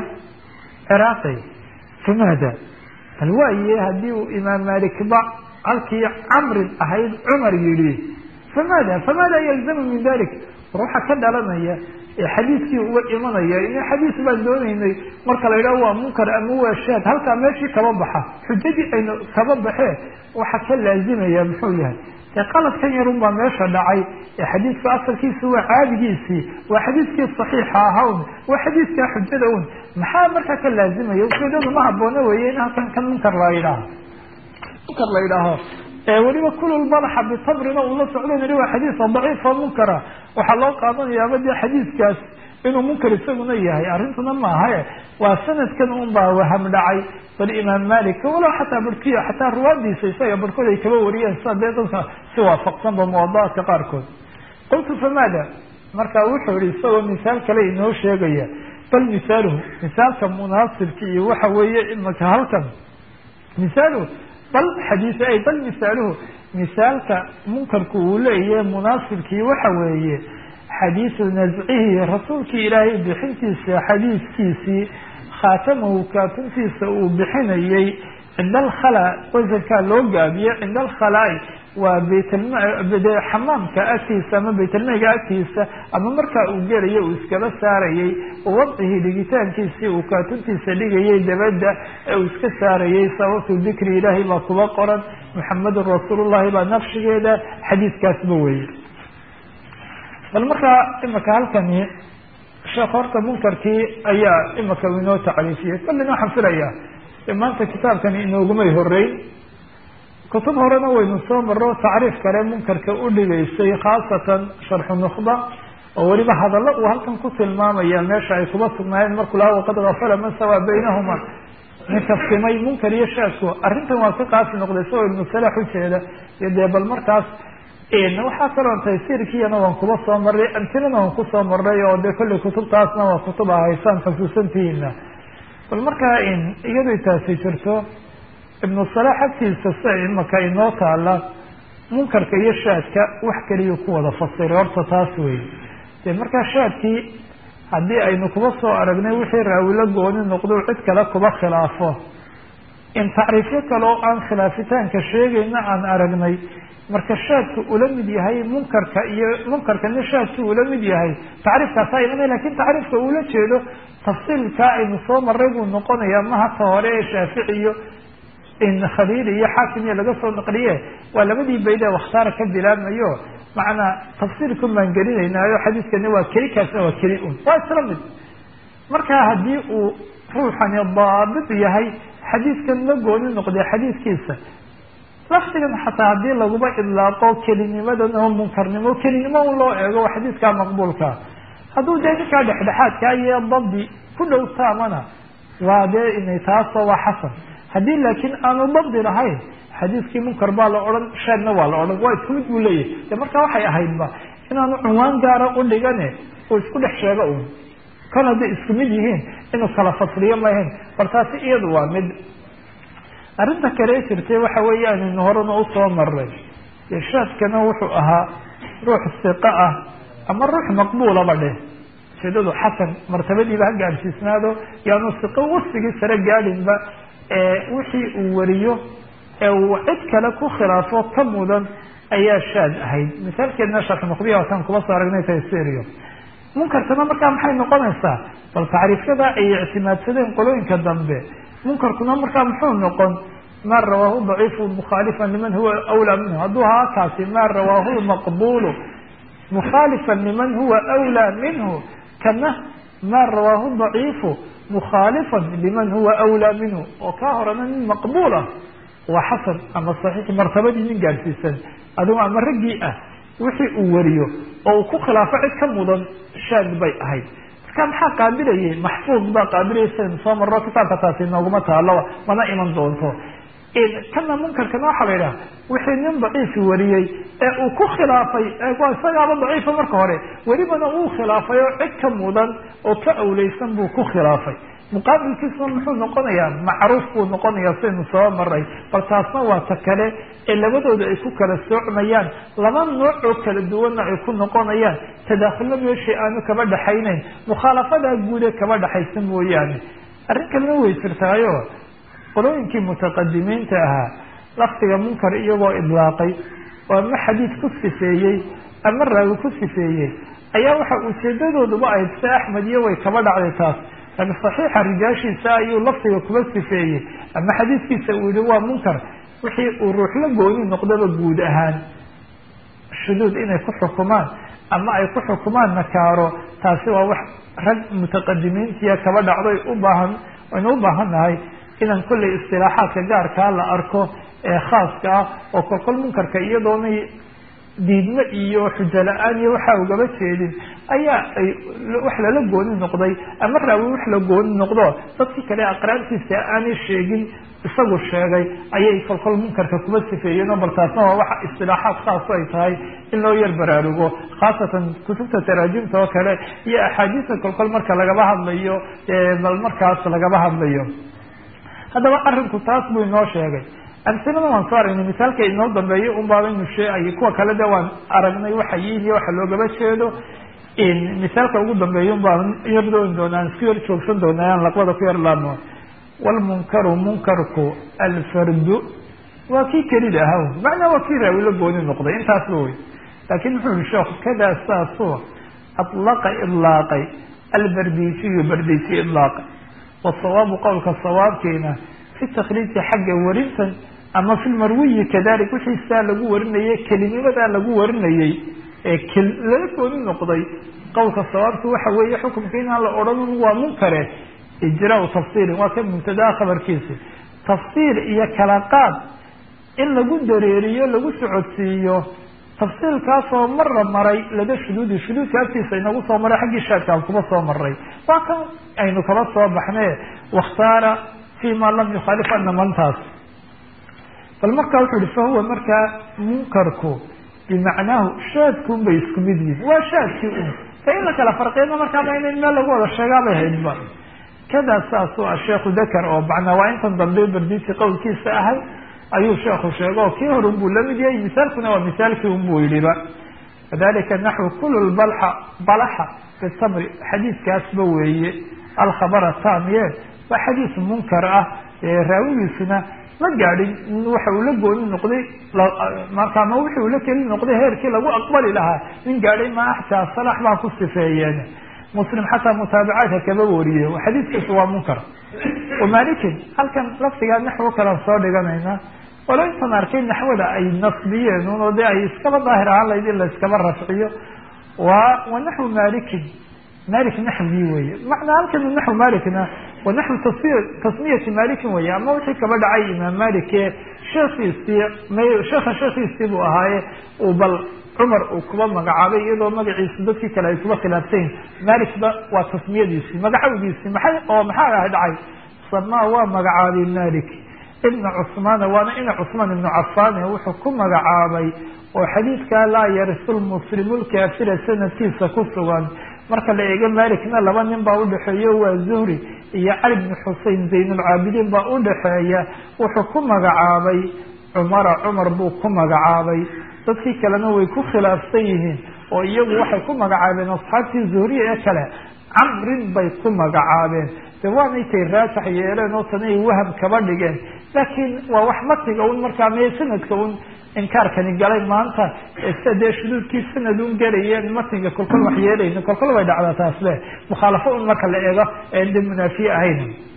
ciraaqi famaada, bal waaye haddii uu imaam maalikba halkii camrin ahayd cumar yidhi famaada famaada yalzamu min dalik, ruuxa ka dhalanaya ee xadiiskii uga imanaya in xadiis baan doonaynay marka la yidhaho waa munkar ama waa shaad, halkaa meeshii kaba baxa xujadii aynu kaba baxee waxa ka laazimaya muxuu yahay? dee qaladkan yarun baa meesha dhacay ee xadiiska asalkiisa waa caadigiisii, waa xadiiskii saxiixa ahaa un, waa xadiiskaa xujada un. maxaa markaa ka laazimaya? ujeedadu ma haboona weeye in halkan kan munkar la yidhaaho munkar la yidhaaho weliba kulul balaxa bitamrina uu la socdo niri waa xadiisa daciifa munkara. waxaa loo qaadanaya ama dee xadiiskaas inuu munkar isaguna yahay arrintuna maahae waa sanadkan un baa waham dhacay bal imaam malik walow xataa barkiyo xataa ruwaadiisa isaga barkood ay kaba wariyeen sida dee dadka si waafaqsanba muwadaadka qaarkood. qultu famaada marka wuxuu yihi isagoo misaal kale inoo sheegaya bal misaaluhu misaalka munaasibka iyo waxa weeye imaka halkan misaaluhu bal xadiis ay bal misaaluhu misaalka munkarku uu leeyahay munaasibkii waxa weeye xadiisu nazcihi rasuulkii ilaahay bixintiisa xadiiskiisii khaatamahu kaatuntiisa uu bixinayay cinda alkhala wasankaa loo gaabiyey cinda alkhalaa'i waa baytlm xamaamka agtiisa ama baytalmeyga agtiisa ama markaa uu gelaya uu iskaba saarayay wadcihi dhigitaankiisii uu kaatuntiisa dhigayay dabadda ee uu iska saarayay sababtu dikri ilaahay baa kuba qoran muxamedun rasuulullahi baa naqshigeeda xadiiskaasba weeye. bal markaa imaka halkani sheekh horta munkarkii ayaa imaka inoo tacriifiyey kullina waxaan filayaa maanta kitaabkani inoogumay horeyn kutub horena waynu soo maro tacriif kale munkarka u dhigaysay khaasatan sharxu nukhba oo weliba hadallo uu halkan ku tilmaamaya meesha ay kuba sugnaayeen markuu laha waqad gafala man sawaa baynahuma ninka simay munkar iyo shaadku arrintan waa ka qaasi noqday isagoo ibnu salax ujeeda iyo dee bal markaas waxaa kaloon taysiirkiiyana waan kuba soo maray amtilana waan kusoo maray oo dee kollay kutubtaasna waa kutub a haysaan xusuusantihiina. bal markaa iyadoo taasi jirto ibnu salax agtiisa sia imaka inoo taala munkarka iyo shaadka wax kaliya ku wada fasiray horta taas wey. dee markaa shaadkii haddii aynu kuba soo aragnay wixii raawilo gooni noqdo cid kale kuba khilaafo in tacriifyo kale oo aan khilaafitaanka sheegayna aan aragnay marka shaadku ula mid yahay munkarka iyo munkarkana shaadku ula mid yahay tacriifkaasa imanay lakin tacriifka uula jeedo tafsiilka aynu soo maray buu noqonayaa maha ka hore ee shaafici iyo in khaliil iyo xaakim iyo laga soo naqliye waa labadii bayd ee wakhtaara ka bilaabmayo macnaa tafsiilkun baan gelinaynaayo xadiiskani waa keli kaasna waa keli un waa isla mid. marka haddii uu ruuxani daabit yahay xadiiskan la gooni noqday xadiiskiisa laftigan xataa haddii laguba idlaaqo kelinimadan oo munkarnimo kelinimo un loo eego waa xadiiskaa maqbuulka. hadduu dee ninkaa dhexdhexaadka iyo dabdi ku dhow taamana waa dee inay taasoo waa xasan. haddii laakiin aanu dabdi lahayn xadiiskii munkar baa la odhan shaadna waa la odhan waa isku mid buu leeyahay. de markaa waxay ahaydba inaanu cunwaan gaara u dhigane oo isku dhex sheego un kan hadday isku mid yihiin inuu kala fasliyo maahayn bal taasi iyadu waa mid. arrinta kale jirtay waxa weeyaan inu horena usoo maray shaadkana wuxuu ahaa ruux siqa ah ama ruux maqbuulaba dheh ujeedadu xasan martabadiiba ha gaadhsiisnaado yaanu siqo wasfigii sare gaadhinba wixii uu wariyo ee uu cid kale ku khilaafo ka mudan ayaa shaad ahayd. misaalkeedna sharxu nukhbiya wataan kuba soo aragnay taysiiriyo. munkarkana markaa maxay noqonaysaa bal tacriifyada ay ictimaadsadeen qolooyinka dambe munkarkuna markaa muxuu noqon ma rawaahu daciifu mukhaalifan liman huwa awlaa minhu hadduu haa kaasi ma rawaahu lmaqbulu mukhaalifan liman huwa awlaa minhu kana ma rawaahu daciifu mukhaalifan liman huwa awlaa minhu oo kaa horena nin maqbuul ah waa xasan ama saxiix martabadii nin gaadhsiisan adigu ama raggii ah wixii uu wariyo oo uu ku khilaafo cid ka mudan shaad bay ahayd. marka maxaa qaabilayay maxfuud baa qaabilaysa soo maro kitaabka taasi nooguma taalo mana iman doonto. kana munkarkana waxaa la yidhaha wixii nin daciifi wariyey ee uu ku khilaafay waa isagaaba daciifa marka hore welibana uu khilaafay oo cid ka mudan oo ka awleysan buu ku khilaafay. muqaabilkiisuna muxuu noqonayaa macruuf buu noqonayaa saynu soo maray bal taasna waa ta kale ee labadooda ay ku kala soocmayaan laba nooc oo kala duwanna ay ku noqonayaan tadaakhulna meeshii aanu kaba dhaxaynayn mukhaalafadaa guude kaba dhaxaysa mooyaane. arrin kalena way jirtaayo qolooyinkii mutaqadimiinta ahaa laftiga munkar iyagoo idlaaqay oo ama xadiid ku sifeeyey ama raawi ku sifeeyey ayaa waxa ujeedadooduba ahayd si axmed iyo way kaba dhacday taas laakiin saxiixa rijaashiisa ayuu laftiga kuba sifeeyey ama xadiidkiisa uu yihi waa munkar wixii uu ruux la gooni noqdaba guud ahaan shuduud inay ku xukumaan ama ay ku xukumaan nakaaro taasi waa wax rag mutaqadimiintiya kaba dhacday ubaahan aynu u baahannahay inaan kollay istilaaxaadka gaarkaa la arko ee khaaska ah oo kolkol munkarka iyadoonay diidmo iyo xujo la-aan iyo waxa ugaba jeedin ayaa ay wax lala gooni noqday ama raawi wax la gooni noqdo dadkii kale aqraantiisa aanay sheegin isagu sheegay ayay kolkol munkarka kuba sifeeyeen oo baltaasna waa waxa istilaaxaad khaas ay tahay in loo yar baraarugo khaasatan kutubta taraajimta oo kale iyo axaadiista kolkol marka lagaba hadlayo bal markaas lagaba hadlayo haddaba arrinku taas buu inoo sheegay amsilada waan soo aragnay misaalka inoo dambeeyay un baabaynu sheegay kuwa kale de waan aragnay waxa yihiin iyo waxa loogaba jeedo in misaalka ugu dambeeya un baan yar dooni doonaan isku yar joogsan doonaa aan laqbada ku yar laabno walmunkaru munkarku alfardu waa kii kelida ahaw macnaa waa kii raawi la gooni noqday intaasba wey laakin muxuu yihi sheekhu kadaa saasoo atlaqa idlaaqay albardisiyu bardisi idlaaqay wasawaabu qowlka sawaabkeena fi takriiji xagga warintan ama fi lmarwiyi kadalik wixii saa lagu warinayay kelinimadaa lagu warinayay ee lala gooni noqday qowlka sawaabki waxa weeye xukumka inaan la odhan waa munkare ijraa tafsiirin waa ka mubtadaa khabarkiisi tafsiir iyo kala qaad in lagu dareeriyo lagu socodsiiyo tafsiilkaasoo mara maray lada shuduudi shuduudka agtiisa inagu soo maray xaggii shaadkaan kuba soo maray waa kan aynu kaba soo baxne wakhtaara fi ma lam yukhaalif ana mantaas bal markaa wuxuu yihi fahuwa markaa munkarku bimacnaahu shaadkuun bay isku mid yihin waa shaadkii un fa in la kala farqiyana markaaba in meel lagu wada sheegaabay haydba kadaa saasuu a sheekhu dakar oo macnaa waa intan dambe bardisi qowlkiisa ahay ayuu sheekhu sheego kii hore unbuu lamid yahay misaalkuna waa misaalkii unbuu yihiba kadalika naxwu kul lbalxa balaxa bitamri xadiiskaasba weeye alkhabara taamiye waa xadiis munkar ah raawigiisuna ma gaadhin waxa uu la gooni noqday marka ma wixii uu la keli noqday heerkii lagu aqbali lahaa nin gaadhay ma axtaa salax baa ku sifeeyeen muslim xataa mutaabacaadka kaba wariye xadiiskiisu waa munkar wamalikin halkan laftigaa naxwo kalaan soo dhiganayna walo intaan arkay naxwada ay nasbiyeen un oo de ay iskaba daahir ahaan lahayd in la iskaba rafciyo wa wanaxwu malikin malik naxwii weye macnaa halkan naxw malikna wa naxwu tas tasmiyati malikin weye ama wixii kaba dhacay imaam malik ee sheekiisii sheekha sheekiisii buu ahaaye uu bal cumar uu kuba magacaabay iyadoo magaciisa dadkii kale ay kuba khilaafsayn malikba waa tasmiyadiisii magacawdiisii maxay oo maxaa dhacay samaa waa magacaabay malik ibna cusmaana waana ina cusmaan ibnu cafaane wuxuu ku magacaabay oo xadiidkaa laa yarisu lmuslimu lkaafira sanadkiisa ku sugan marka la eego malikna laba nin baa udhaxeeya waa zuhri iyo cali bni xusein zaynulcaabidiin baa udhaxeeya wuxuu ku magacaabay cumara cumar buu ku magacaabay dadkii kalena way ku khilaafsan yihiin oo iyagu waxay ku magacaabeen asxaabtii zuhriya ee kale camrin bay ku magacaabeen de waanay kay raajax yeeleen oo tanay waham kaba dhigeen laakiin waa wax matiga un markaa mee sanadka un inkaarkani galay maanta sida dee shuduudkii sanad un galayeen matiga kolkol wax yeelayna kolkol way dhacdaa taasle mukhaalafo un marka la eego een de munaafiye ahayn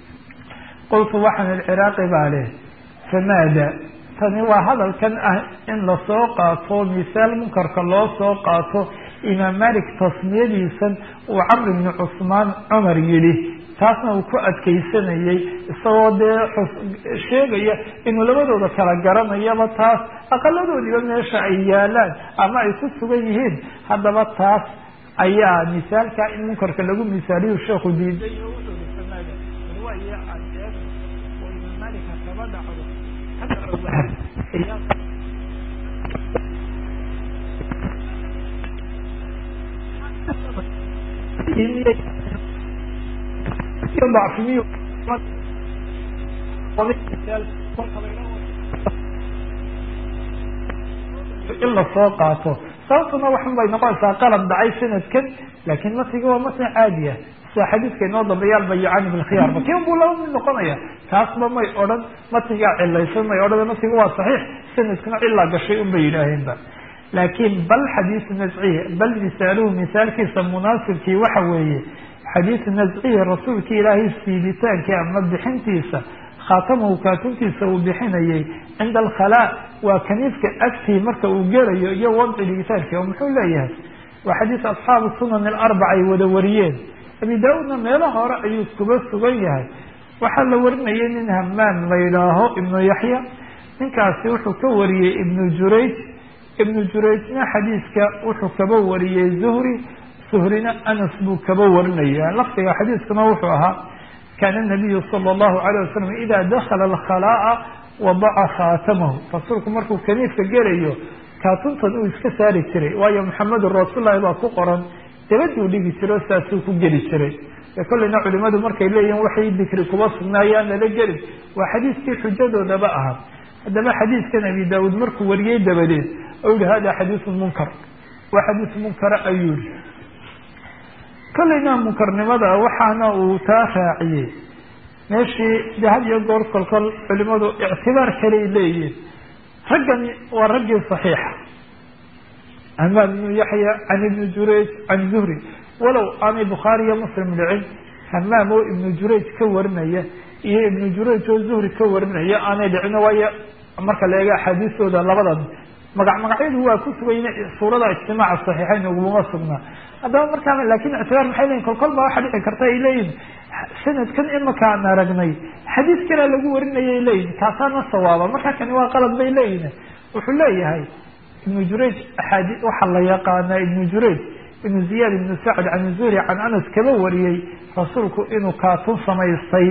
qultu waxaan alciraaqi baa leh famaada tani waa hadalkan ah in lasoo qaato misaal munkarka loo soo qaato imaam malik tasmiyadiisan uu camr ibni cusmaan cumar yidhi taasna uu ku adkaysanayay isagoo dee sheegaya inuu labadooda kala garanayaba taas aqaladoodiiba meesha ay yaalaan ama ay ku sugan yihiin haddaba taas ayaa misaalka in munkarka lagu misaaliyu sheekhu diiday oo wuxuu samaaya riwaaya cadeed oo imaam malik kaba dhacdo ضعفني in la soo qaato sababtuna waxun bay noqonaysaa qalab dhacay sanadkan laakin matiga waa matn caadiya sida xadiidka inoo dambeeya albayicani bilkhiyaar ma kin buu laba mid noqonaya taasba may odhan matigaa cilaysan may odhan matiga waa saxiix sanadkuna cilaa gashay un bay yidhaaheenba laakin bal xadiisu nascihi bal misaaluhu misaalkiisa munaasibkii waxa weeye xadiisu nascihi rasuulka ilaahay siibitaankii ama bixintiisa khaatamahu kaatuntiisa uu bixinayay cinda alkhalaa waa kaniifka agtii marka uu gelayo iyo wadci dhigitaanki oo muxuu leeyahay waa xadiis asxaabu sunan alarbaca ay wada wariyeen abi daa-uudna meelo hore ayuu kuba sugan yahay waxaa la warinayay nin hamaan la yidhaaho ibnu yaxya ninkaasi wuxuu ka wariyey ibnu jurayj ibnu jurayjna xadiiska wuxuu kaba wariyey zuhri zuhrina anas buu kaba warinaya lafdiga xadiiskana wuxuu ahaa kaana nabiyu sala allahu calayh wasalam idaa dakala alkhalaa'a wadaca khaatamahu rasuulku markuu kaniifka gelayo kaatuntan uu iska saari jiray waayo maxamedun rasuullahi baa ku qoran dabaduu dhigi jiro saasuu ku geli jiray kolleyna culimadu markay leeyihin waxay dikri kuba sugnaayaan lala gelin waa xadiiskii xujadoodaba ahaa haddaba xadiiskan abi daawuud markuu wariyey dabadeed oo yihi hada xadiisun munkar waa xadiis munkara ayuu yihi kolleyna munkarnimada waxaana uu taa raaciyey meeshii de had iyo goor kolkol culimadu ictibaar kaley leeyihin raggani waa raggii saxiixa hamaam ibnu yaxya can ibni jurayj can zuhri walow aanay bukhaari iyo muslim dhicin hamaam oo ibnu jurayj ka warinaya iyo ibnu jurayj oo zuhri ka warinaya aanay dhicino waayo marka la eego axaadiistooda labadan magac magacyadu waa ku sugayna suurada ijtimaaca saxiixayn uguma sugnaa haddaba markaa laakin ictibaar maxay leyihin kol kol baa waxa dhici karta ay leeyihin sanadkan imaka aan aragnay xadiis kalea lagu warinayay leeyihin kaasaana sawaaba markaa kani waa qalad bay leeyihin wuxuu leeyahay ibnu jurayj axaadi waxaa la yaqaanaa ibnu jurayj ibnu ziyaad ibnu sacd can zuhri can anas kaba wariyey rasuulku inuu kaatun samaystay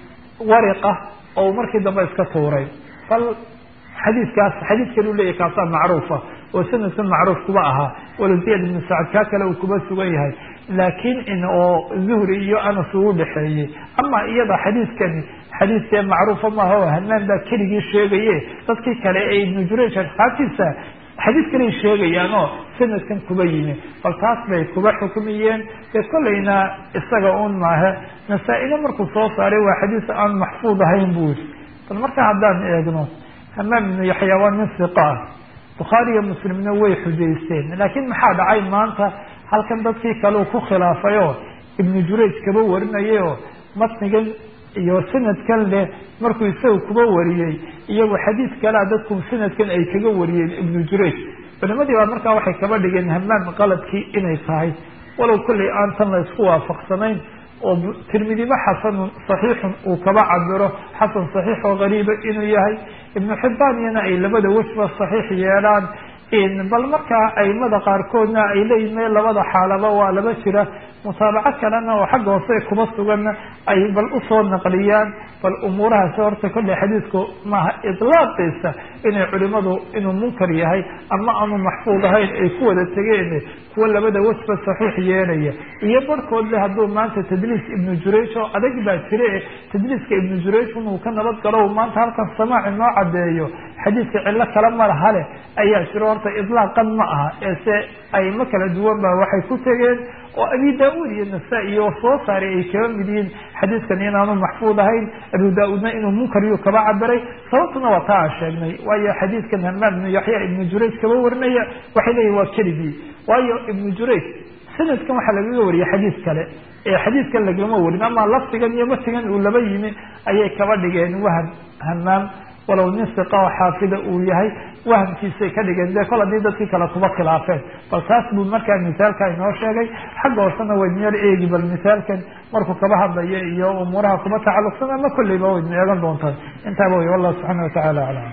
wariqa oo markii dambe iska tuuray bal xadiiskaas xadiiskan uu leeyahay kaasaa macruufa oo sanadkan macruuf kuba ahaa walo ziyaad ibnu sacd kaa kale uu kuba sugan yahay laakiin in oo zuhri iyo anas uu dhexeeyey ama iyada xadiiskani xadiiskee macruufa maaha oo hanaan baa keligii sheegaye dadkii kale ee ibnu jurayj asxaabtiisa xadiis kaley sheegayaan oo sanadkan kuba yimi bal taas bay kuba xukumiyeen dee kolleyna isaga un maahe nasaa-ina markuu soo saaray waa xadiis aan maxfuud ahayn buu yiri bal marka haddaan eegno hamaam ibnu yaxya waa nin siqa ah bukhaari iyo muslimna way xujaysteen laakiin maxaa dhacay maanta halkan dadkii kale ku khilaafay oo ibnu jurayj kaba warinayay oo matnigan iyo sanadkan leh markuu isaga kuba wariyey iyagu xadiis kalea dadku sanadkan ay kaga wariyeen ibnu jurayj culimadii baa markaa waxay kaba dhigeen hamaam qaladkii inay tahay walow kolley aan tan la isku waafaqsanayn oo tirmidiba xasanun saxiixun uu kaba cabiro xasan saxiix oo gariiba inuu yahay ibnu xibbaan iyana ay labada wejba saxiix yeelaan bal markaa aimada qaarkoodna ay leeyihin me labada xaalaba waa laba jira mutaabaco kalena oo xagga hoose kuba suganna ay bal usoo naqliyaan bal umuurahaasi horta kolley xadiisku maaha itlaaqiisa inay culimadu inuu munkar yahay ama aanu maxfuud ahayn ay ku wada tegeen kuwa labada wejba saxiix yeelaya iyo barhkood le hadduu maanta tadliis ibnu jurayj oo adag baa jire tadliiska ibnu jurayj inuu ka nabad galo maanta halkan samaaci noo cadeeyo xadiiska cillo kale malaha leh ayaa jiro horta itlaaqan ma aha eese ayma kala duwan ba waxay ku tegeen oo abi daauud iyo nasaa-i oo soo saaray ay kaba mid yihiin xadiiskan inaanu maxfuud ahayn abu daa-uudna inuu munkariyo kaba cabiray sababtuna waa taa aan sheegnay waayo xadiiskan hamaam ibnu yaxya ibnu jurayj kaba warinaya waxay leeyihin waa keligii waayo ibnu jurayj sanadkan waxaa lagaga wariyay xadiis kale ee xadiiskan lagama warin ama lafdigan iyo matigan uu laba yimi ayay kaba dhigeen waham hamaam walow nin siqa oo xaafida uu yahay wahamkiisay ka dhigeen dee kol haddii dadkii kale kuba khilaafeen bal taas buu markaa misaalka inoo sheegay xagga hoosena waynu yar eegi bal misaalkan markuu kaba hadlaya iyo umuuraha kuba tacalluqsan ama kolleyba waynu eegan doontaa intaaba wey wallahu subxaana watacaala aclam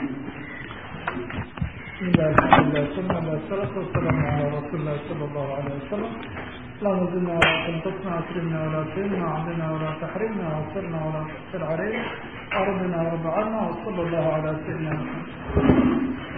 bismillahi wasalatu wasalaamu calaa rasuuli llahi sala allahu alayh wasalam اللهم زدنا ولا تنقصنا اكرمنا ولا تهنا عضنا ولا تحرمنا وانصرنا ولا تؤثر علينا أرضنا ورب عنا وصلى الله على سيدنا محمد.